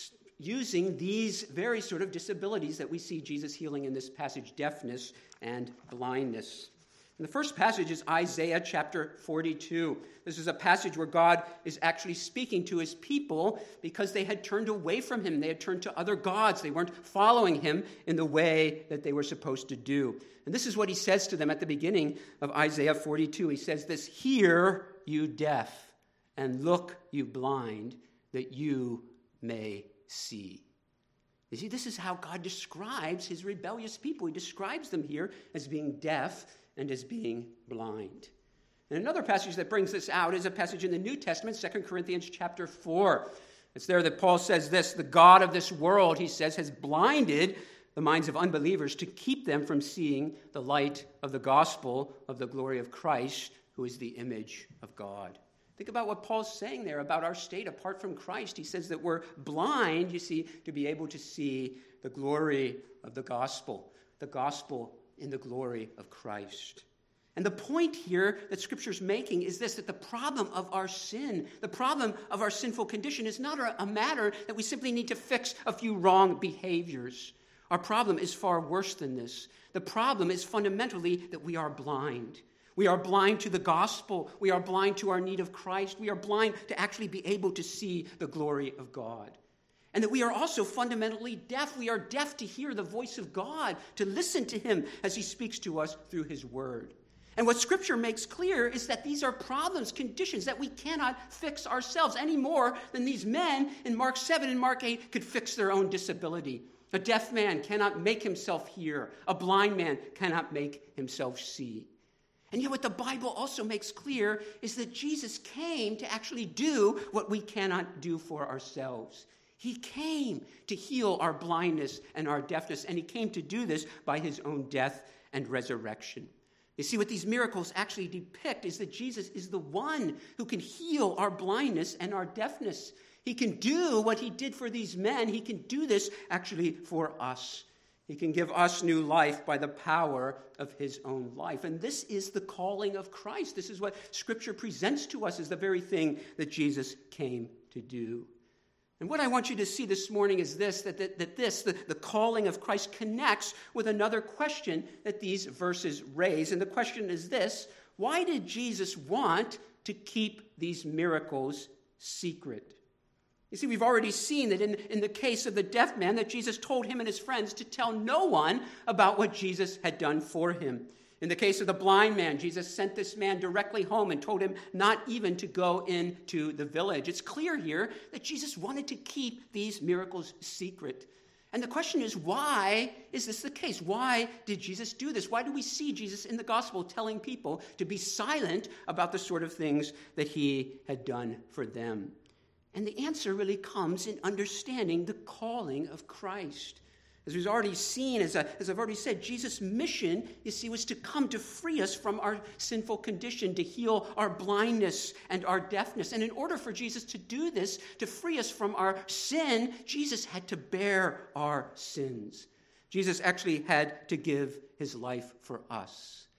[SPEAKER 1] using these very sort of disabilities that we see Jesus healing in this passage, deafness and blindness. And the first passage is Isaiah chapter forty-two. This is a passage where God is actually speaking to his people because they had turned away from him. They had turned to other gods. They weren't following him in the way that they were supposed to do. And this is what he says to them at the beginning of Isaiah forty-two. He says this, "Hear, you deaf, and look, you blind, that you may see." You see, this is how God describes his rebellious people. He describes them here as being deaf and as being blind. And another passage that brings this out is a passage in the New Testament, Second Corinthians chapter four. It's there that Paul says this, "The God of this world," he says, "has blinded the minds of unbelievers to keep them from seeing the light of the gospel of the glory of Christ, who is the image of God." Think about what Paul's saying there about our state apart from Christ. He says that we're blind, you see, to be able to see the glory of the gospel, the gospel in the glory of Christ. And the point here that Scripture's making is this, that the problem of our sin, the problem of our sinful condition is not a matter that we simply need to fix a few wrong behaviors. Our problem is far worse than this. The problem is fundamentally that we are blind. We are blind to the gospel. We are blind to our need of Christ. We are blind to actually be able to see the glory of God. And that we are also fundamentally deaf. We are deaf to hear the voice of God, to listen to him as he speaks to us through his word. And what Scripture makes clear is that these are problems, conditions that we cannot fix ourselves any more than these men in Mark seven and Mark eight could fix their own disability. A deaf man cannot make himself hear. A blind man cannot make himself see. And yet what the Bible also makes clear is that Jesus came to actually do what we cannot do for ourselves. He came to heal our blindness and our deafness, and he came to do this by his own death and resurrection. You see, what these miracles actually depict is that Jesus is the one who can heal our blindness and our deafness. He can do what he did for these men. He can do this actually for us. He can give us new life by the power of his own life. And this is the calling of Christ. This is what Scripture presents to us as the very thing that Jesus came to do. And what I want you to see this morning is this, that, that, that this, the, the calling of Christ, connects with another question that these verses raise. And the question is this: why did Jesus want to keep these miracles secret? You see, we've already seen that in, in the case of the deaf man, that Jesus told him and his friends to tell no one about what Jesus had done for him. In the case of the blind man, Jesus sent this man directly home and told him not even to go into the village. It's clear here that Jesus wanted to keep these miracles secret. And the question is, why is this the case? Why did Jesus do this? Why do we see Jesus in the gospel telling people to be silent about the sort of things that he had done for them? And the answer really comes in understanding the calling of Christ. As we've already seen, as, I, as I've already said, Jesus' mission, you see, was to come to free us from our sinful condition, to heal our blindness and our deafness. And in order for Jesus to do this, to free us from our sin, Jesus had to bear our sins. Jesus actually had to give his life for us.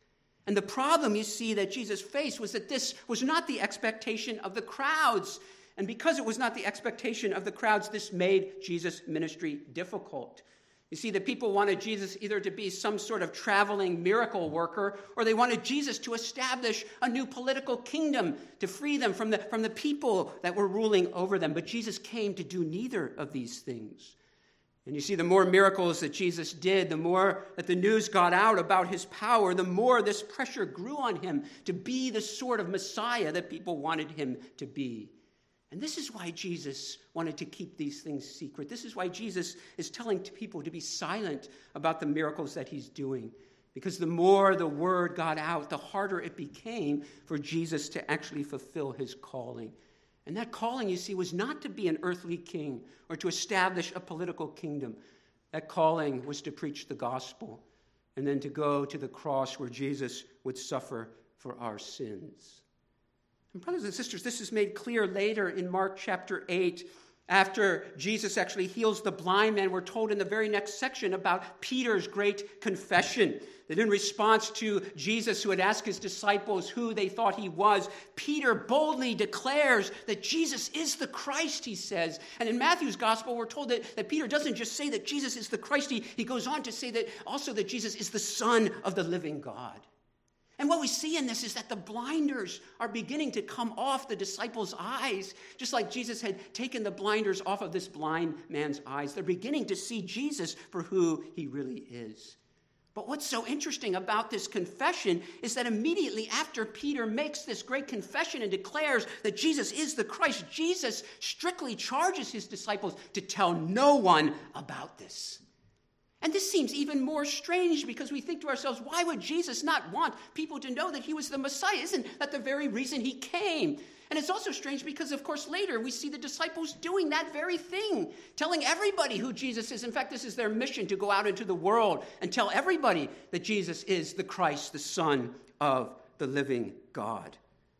[SPEAKER 1] And the problem you see that Jesus faced was that this was not the expectation of the crowds. And because it was not the expectation of the crowds, this made Jesus' ministry difficult. You see, the people wanted Jesus either to be some sort of traveling miracle worker, or they wanted Jesus to establish a new political kingdom to free them from the, from the people that were ruling over them. But Jesus came to do neither of these things. And you see, the more miracles that Jesus did, the more that the news got out about his power, the more this pressure grew on him to be the sort of Messiah that people wanted him to be. And this is why Jesus wanted to keep these things secret. This is why Jesus is telling people to be silent about the miracles that he's doing. Because the more the word got out, the harder it became for Jesus to actually fulfill his calling. And that calling, you see, was not to be an earthly king or to establish a political kingdom. That calling was to preach the gospel and then to go to the cross where Jesus would suffer for our sins. And brothers and sisters, this is made clear later in Mark chapter eight. After Jesus actually heals the blind man, we're told in the very next section about Peter's great confession. That in response to Jesus, who had asked his disciples who they thought he was, Peter boldly declares that Jesus is the Christ, he says. And in Matthew's gospel, we're told that, that Peter doesn't just say that Jesus is the Christ, he, he goes on to say that also that Jesus is the Son of the living God. And what we see in this is that the blinders are beginning to come off the disciples' eyes, just like Jesus had taken the blinders off of this blind man's eyes. They're beginning to see Jesus for who he really is. But what's so interesting about this confession is that immediately after Peter makes this great confession and declares that Jesus is the Christ, Jesus strictly charges his disciples to tell no one about this. And this seems even more strange because we think to ourselves, why would Jesus not want people to know that he was the Messiah? Isn't that the very reason he came? And it's also strange because, of course, later we see the disciples doing that very thing, telling everybody who Jesus is. In fact, this is their mission, to go out into the world and tell everybody that Jesus is the Christ, the Son of the living God.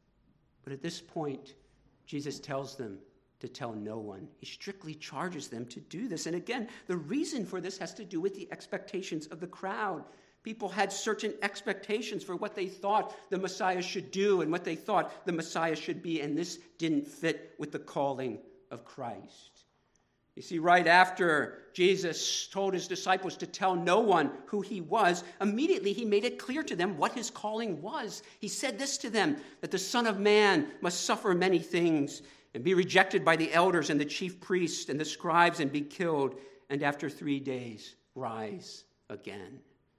[SPEAKER 1] But at this point, Jesus tells them to tell no one. He strictly charges them to do this. And again, the reason for this has to do with the expectations of the crowd. People had certain expectations for what they thought the Messiah should do and what they thought the Messiah should be, and this didn't fit with the calling of Christ. You see, right after Jesus told his disciples to tell no one who he was, immediately he made it clear to them what his calling was. He said this to them, that the Son of Man must suffer many things and be rejected by the elders and the chief priests and the scribes and be killed, and after three days rise again.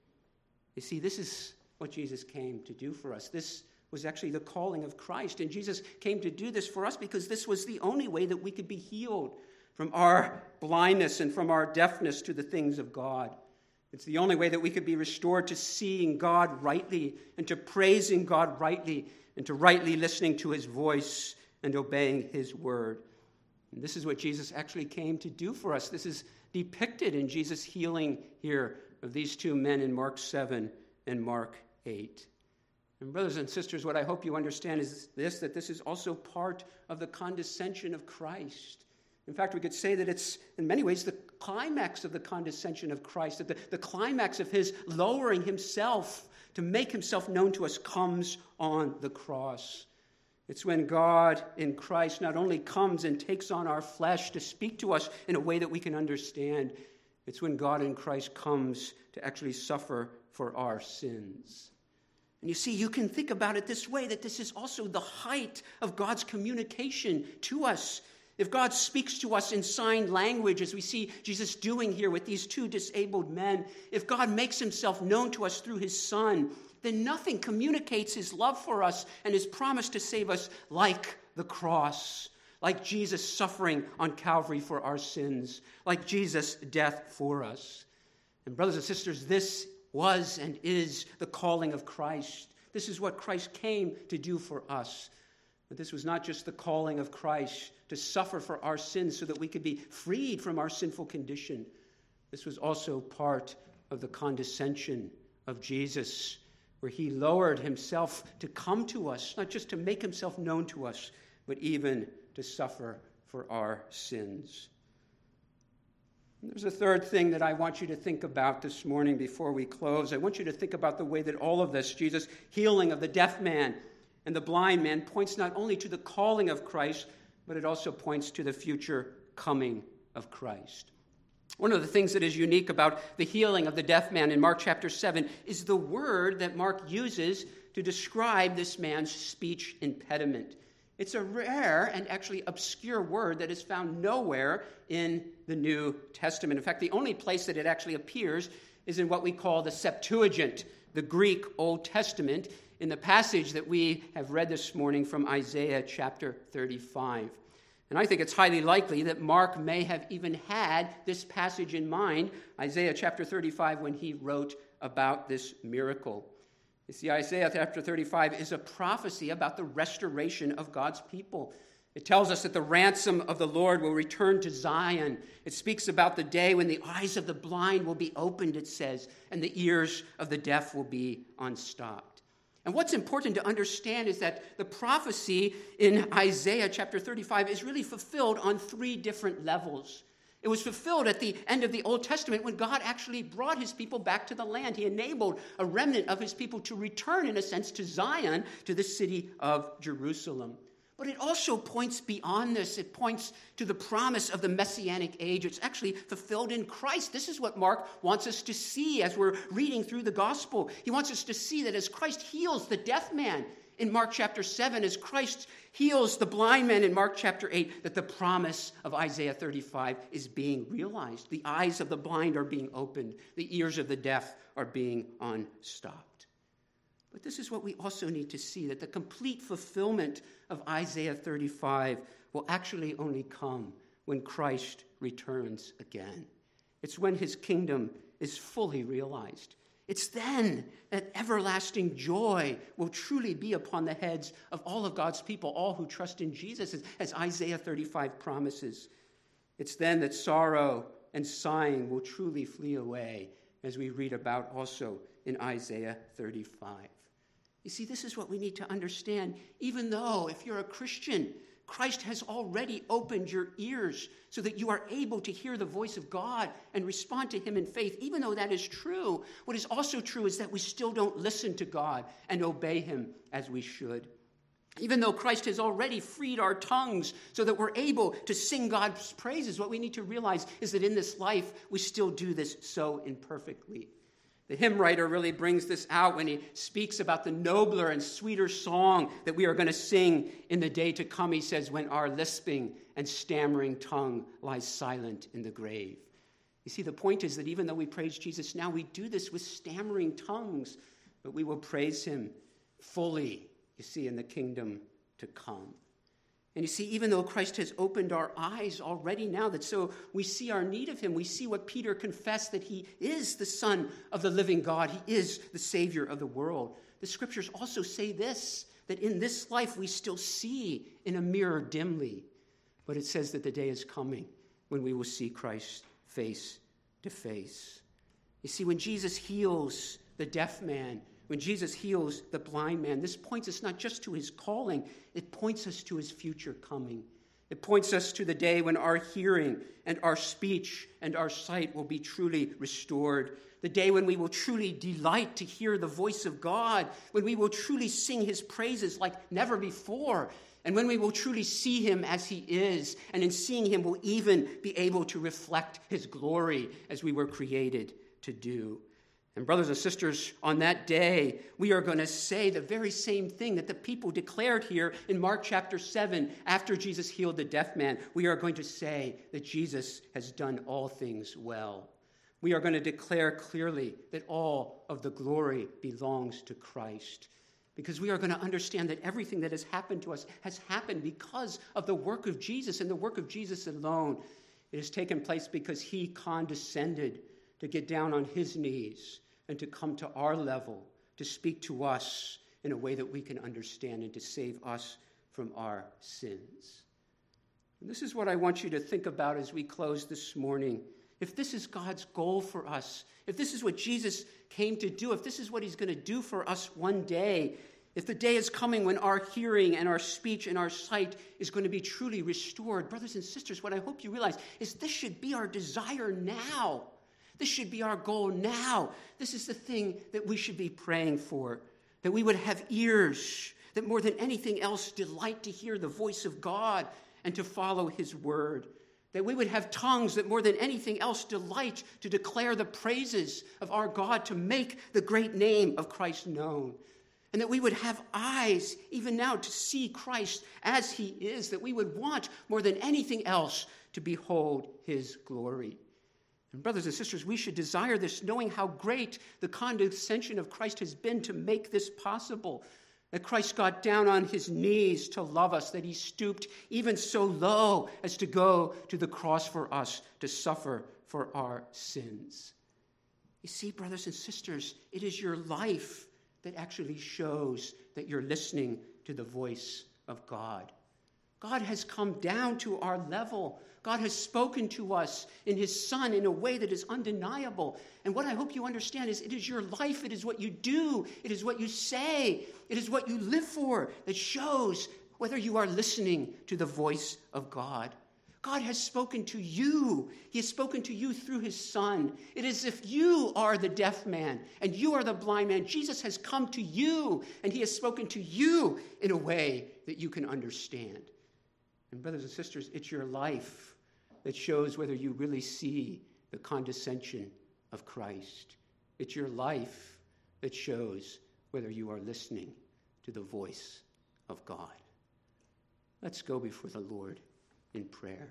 [SPEAKER 1] You see, this is what Jesus came to do for us. This was actually the calling of Christ. And Jesus came to do this for us because this was the only way that we could be healed from our blindness and from our deafness to the things of God. It's the only way that we could be restored to seeing God rightly and to praising God rightly and to rightly listening to his voice and obeying his word. And this is what Jesus actually came to do for us. This is depicted in Jesus' healing here of these two men in Mark seven and Mark eight. And brothers and sisters, what I hope you understand is this, that this is also part of the condescension of Christ. In fact, we could say that it's, in many ways, the climax of the condescension of Christ, that the, the climax of his lowering himself to make himself known to us comes on the cross. It's when God in Christ not only comes and takes on our flesh to speak to us in a way that we can understand, it's when God in Christ comes to actually suffer for our sins. And you see, you can think about it this way, that this is also the height of God's communication to us. If God speaks to us in sign language, as we see Jesus doing here with these two disabled men, if God makes himself known to us through his Son, then nothing communicates his love for us and his promise to save us like the cross, like Jesus' suffering on Calvary for our sins, like Jesus' death for us. And brothers and sisters, this was and is the calling of Christ. This is what Christ came to do for us. But this was not just the calling of Christ to suffer for our sins so that we could be freed from our sinful condition. This was also part of the condescension of Jesus, where he lowered himself to come to us, not just to make himself known to us, but even to suffer for our sins. There's a third thing that I want you to think about this morning before we close. I want you to think about the way that all of this, Jesus' healing of the deaf man and the blind man, points not only to the calling of Christ, but it also points to the future coming of Christ. One of the things that is unique about the healing of the deaf man in Mark chapter seven is the word that Mark uses to describe this man's speech impediment. It's a rare and actually obscure word that is found nowhere in the New Testament. In fact, the only place that it actually appears is in what we call the Septuagint, the Greek Old Testament, in the passage that we have read this morning from Isaiah chapter thirty-five. And I think it's highly likely that Mark may have even had this passage in mind, Isaiah chapter thirty-five, when he wrote about this miracle. You see, Isaiah chapter thirty-five is a prophecy about the restoration of God's people. It tells us that the ransom of the Lord will return to Zion. It speaks about the day when the eyes of the blind will be opened, it says, and the ears of the deaf will be unstopped. And what's important to understand is that the prophecy in Isaiah chapter thirty-five is really fulfilled on three different levels. It was fulfilled at the end of the Old Testament when God actually brought his people back to the land. He enabled a remnant of his people to return, in a sense, to Zion, to the city of Jerusalem. But it also points beyond this. It points to the promise of the Messianic age. It's actually fulfilled in Christ. This is what Mark wants us to see as we're reading through the gospel. He wants us to see that as Christ heals the deaf man in Mark chapter seven, as Christ heals the blind man in Mark chapter eight, that the promise of Isaiah thirty-five is being realized. The eyes of the blind are being opened. The ears of the deaf are being unstopped. But this is what we also need to see, that the complete fulfillment of Isaiah thirty-five will actually only come when Christ returns again. It's when his kingdom is fully realized. It's then that everlasting joy will truly be upon the heads of all of God's people, all who trust in Jesus, as, as Isaiah thirty-five promises. It's then that sorrow and sighing will truly flee away, as we read about also in Isaiah thirty-five. You see, this is what we need to understand. Even though, if you're a Christian, Christ has already opened your ears so that you are able to hear the voice of God and respond to him in faith. Even though that is true, what is also true is that we still don't listen to God and obey him as we should. Even though Christ has already freed our tongues so that we're able to sing God's praises, what we need to realize is that in this life, we still do this so imperfectly. The hymn writer really brings this out when he speaks about the nobler and sweeter song that we are going to sing in the day to come. He says, when our lisping and stammering tongue lies silent in the grave. You see, the point is that even though we praise Jesus now, we do this with stammering tongues, but we will praise him fully, you see, in the kingdom to come. And you see, even though Christ has opened our eyes already now, that so we see our need of him, we see what Peter confessed, that he is the Son of the living God. He is the Savior of the world. The scriptures also say this, that in this life we still see in a mirror dimly. But it says that the day is coming when we will see Christ face to face. You see, when Jesus heals the deaf man, when Jesus heals the blind man, this points us not just to his calling, it points us to his future coming. It points us to the day when our hearing and our speech and our sight will be truly restored. The day when we will truly delight to hear the voice of God, when we will truly sing his praises like never before, and when we will truly see him as he is, and in seeing him will even be able to reflect his glory as we were created to do. And brothers and sisters, on that day, we are going to say the very same thing that the people declared here in Mark chapter seven after Jesus healed the deaf man. We are going to say that Jesus has done all things well. We are going to declare clearly that all of the glory belongs to Christ, because we are going to understand that everything that has happened to us has happened because of the work of Jesus and the work of Jesus alone. It has taken place because he condescended to get down on his knees and to come to our level, to speak to us in a way that we can understand and to save us from our sins. And this is what I want you to think about as we close this morning. If this is God's goal for us, if this is what Jesus came to do, if this is what he's going to do for us one day, if the day is coming when our hearing and our speech and our sight is going to be truly restored, brothers and sisters, what I hope you realize is this should be our desire now. This should be our goal now. This is the thing that we should be praying for, that we would have ears that more than anything else delight to hear the voice of God and to follow his word, that we would have tongues that more than anything else delight to declare the praises of our God, to make the great name of Christ known. And that we would have eyes, even now, to see Christ as he is, that we would want, more than anything else, to behold his glory. And brothers and sisters, we should desire this, knowing how great the condescension of Christ has been to make this possible. That Christ got down on his knees to love us, that he stooped even so low as to go to the cross for us, to suffer for our sins. You see, brothers and sisters, it is your life that actually shows that you're listening to the voice of God. God has come down to our level. God has spoken to us in his Son in a way that is undeniable. And what I hope you understand is it is your life, it is what you do, it is what you say, it is what you live for that shows whether you are listening to the voice of God. God has spoken to you. He has spoken to you through his Son. It is as if you are the deaf man and you are the blind man. Jesus has come to you and he has spoken to you in a way that you can understand. And brothers and sisters, it's your life that shows whether you really see the condescension of Christ. It's your life that shows whether you are listening to the voice of God. Let's go before the Lord in prayer.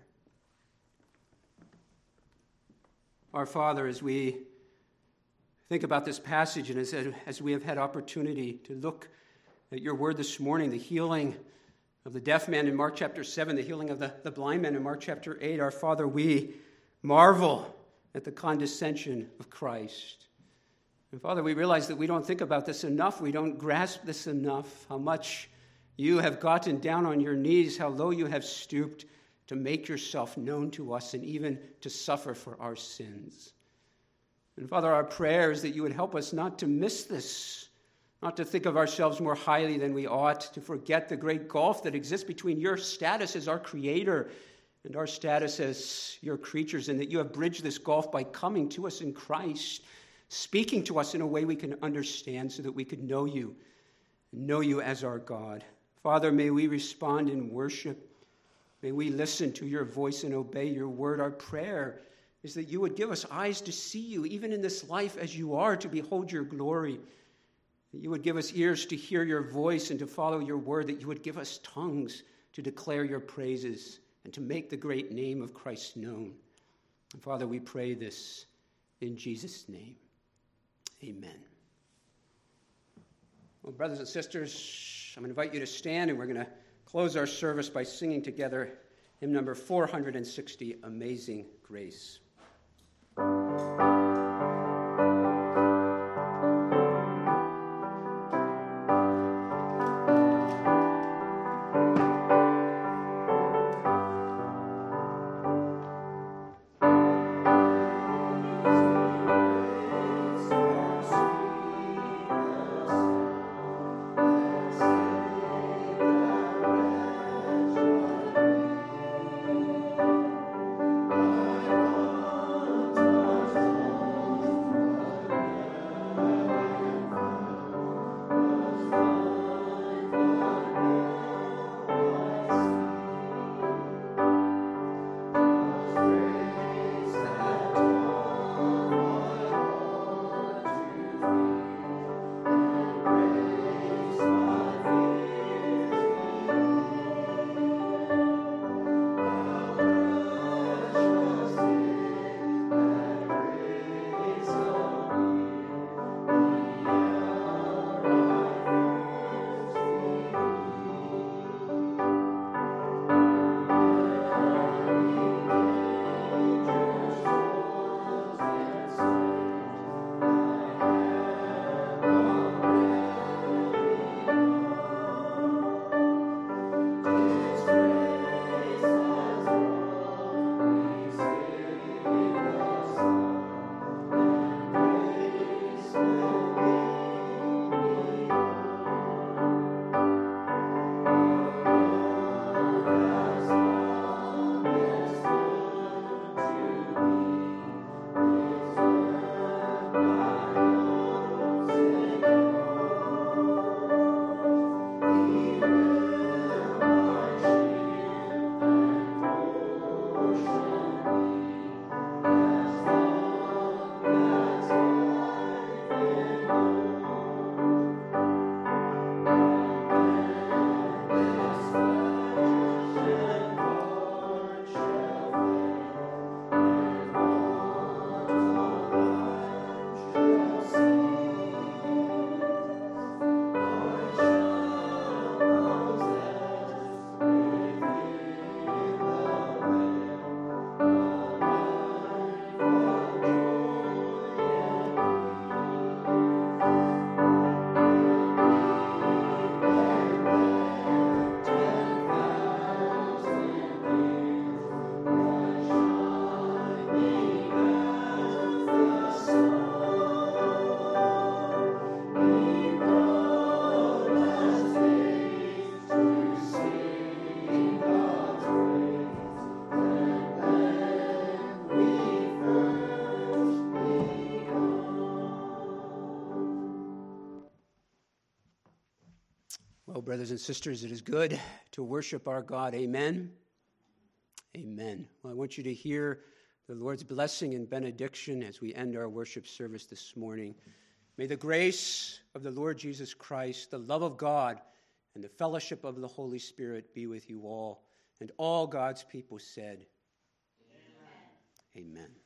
[SPEAKER 1] Our Father, as we think about this passage and as, as we have had opportunity to look at your word this morning, the healing of the deaf man in Mark chapter seven, the healing of the, the blind man in Mark chapter eight, our Father, we marvel at the condescension of Christ. And Father, we realize that we don't think about this enough. We don't grasp this enough, how much you have gotten down on your knees, how low you have stooped to make yourself known to us and even to suffer for our sins. And Father, our prayer is that you would help us not to miss this, not to think of ourselves more highly than we ought, to forget the great gulf that exists between your status as our Creator and our status as your creatures, and that you have bridged this gulf by coming to us in Christ, speaking to us in a way we can understand so that we could know you, know you as our God. Father, may we respond in worship. May we listen to your voice and obey your word. Our prayer is that you would give us eyes to see you, even in this life as you are, to behold your glory. That you would give us ears to hear your voice and to follow your word. That you would give us tongues to declare your praises and to make the great name of Christ known. And Father, we pray this in Jesus' name. Amen. Well, brothers and sisters, I'm going to invite you to stand, and we're going to close our service by singing together hymn number four hundred sixty, Amazing Grace.
[SPEAKER 2] Oh
[SPEAKER 1] Well, brothers and sisters, it is good to worship our God. Amen. Amen. Well, I want you to hear the Lord's blessing and benediction as we end our worship service this morning. May the grace of the Lord Jesus Christ, the love of God, and the fellowship of the Holy Spirit be with you all. And all God's people said, Amen. Amen.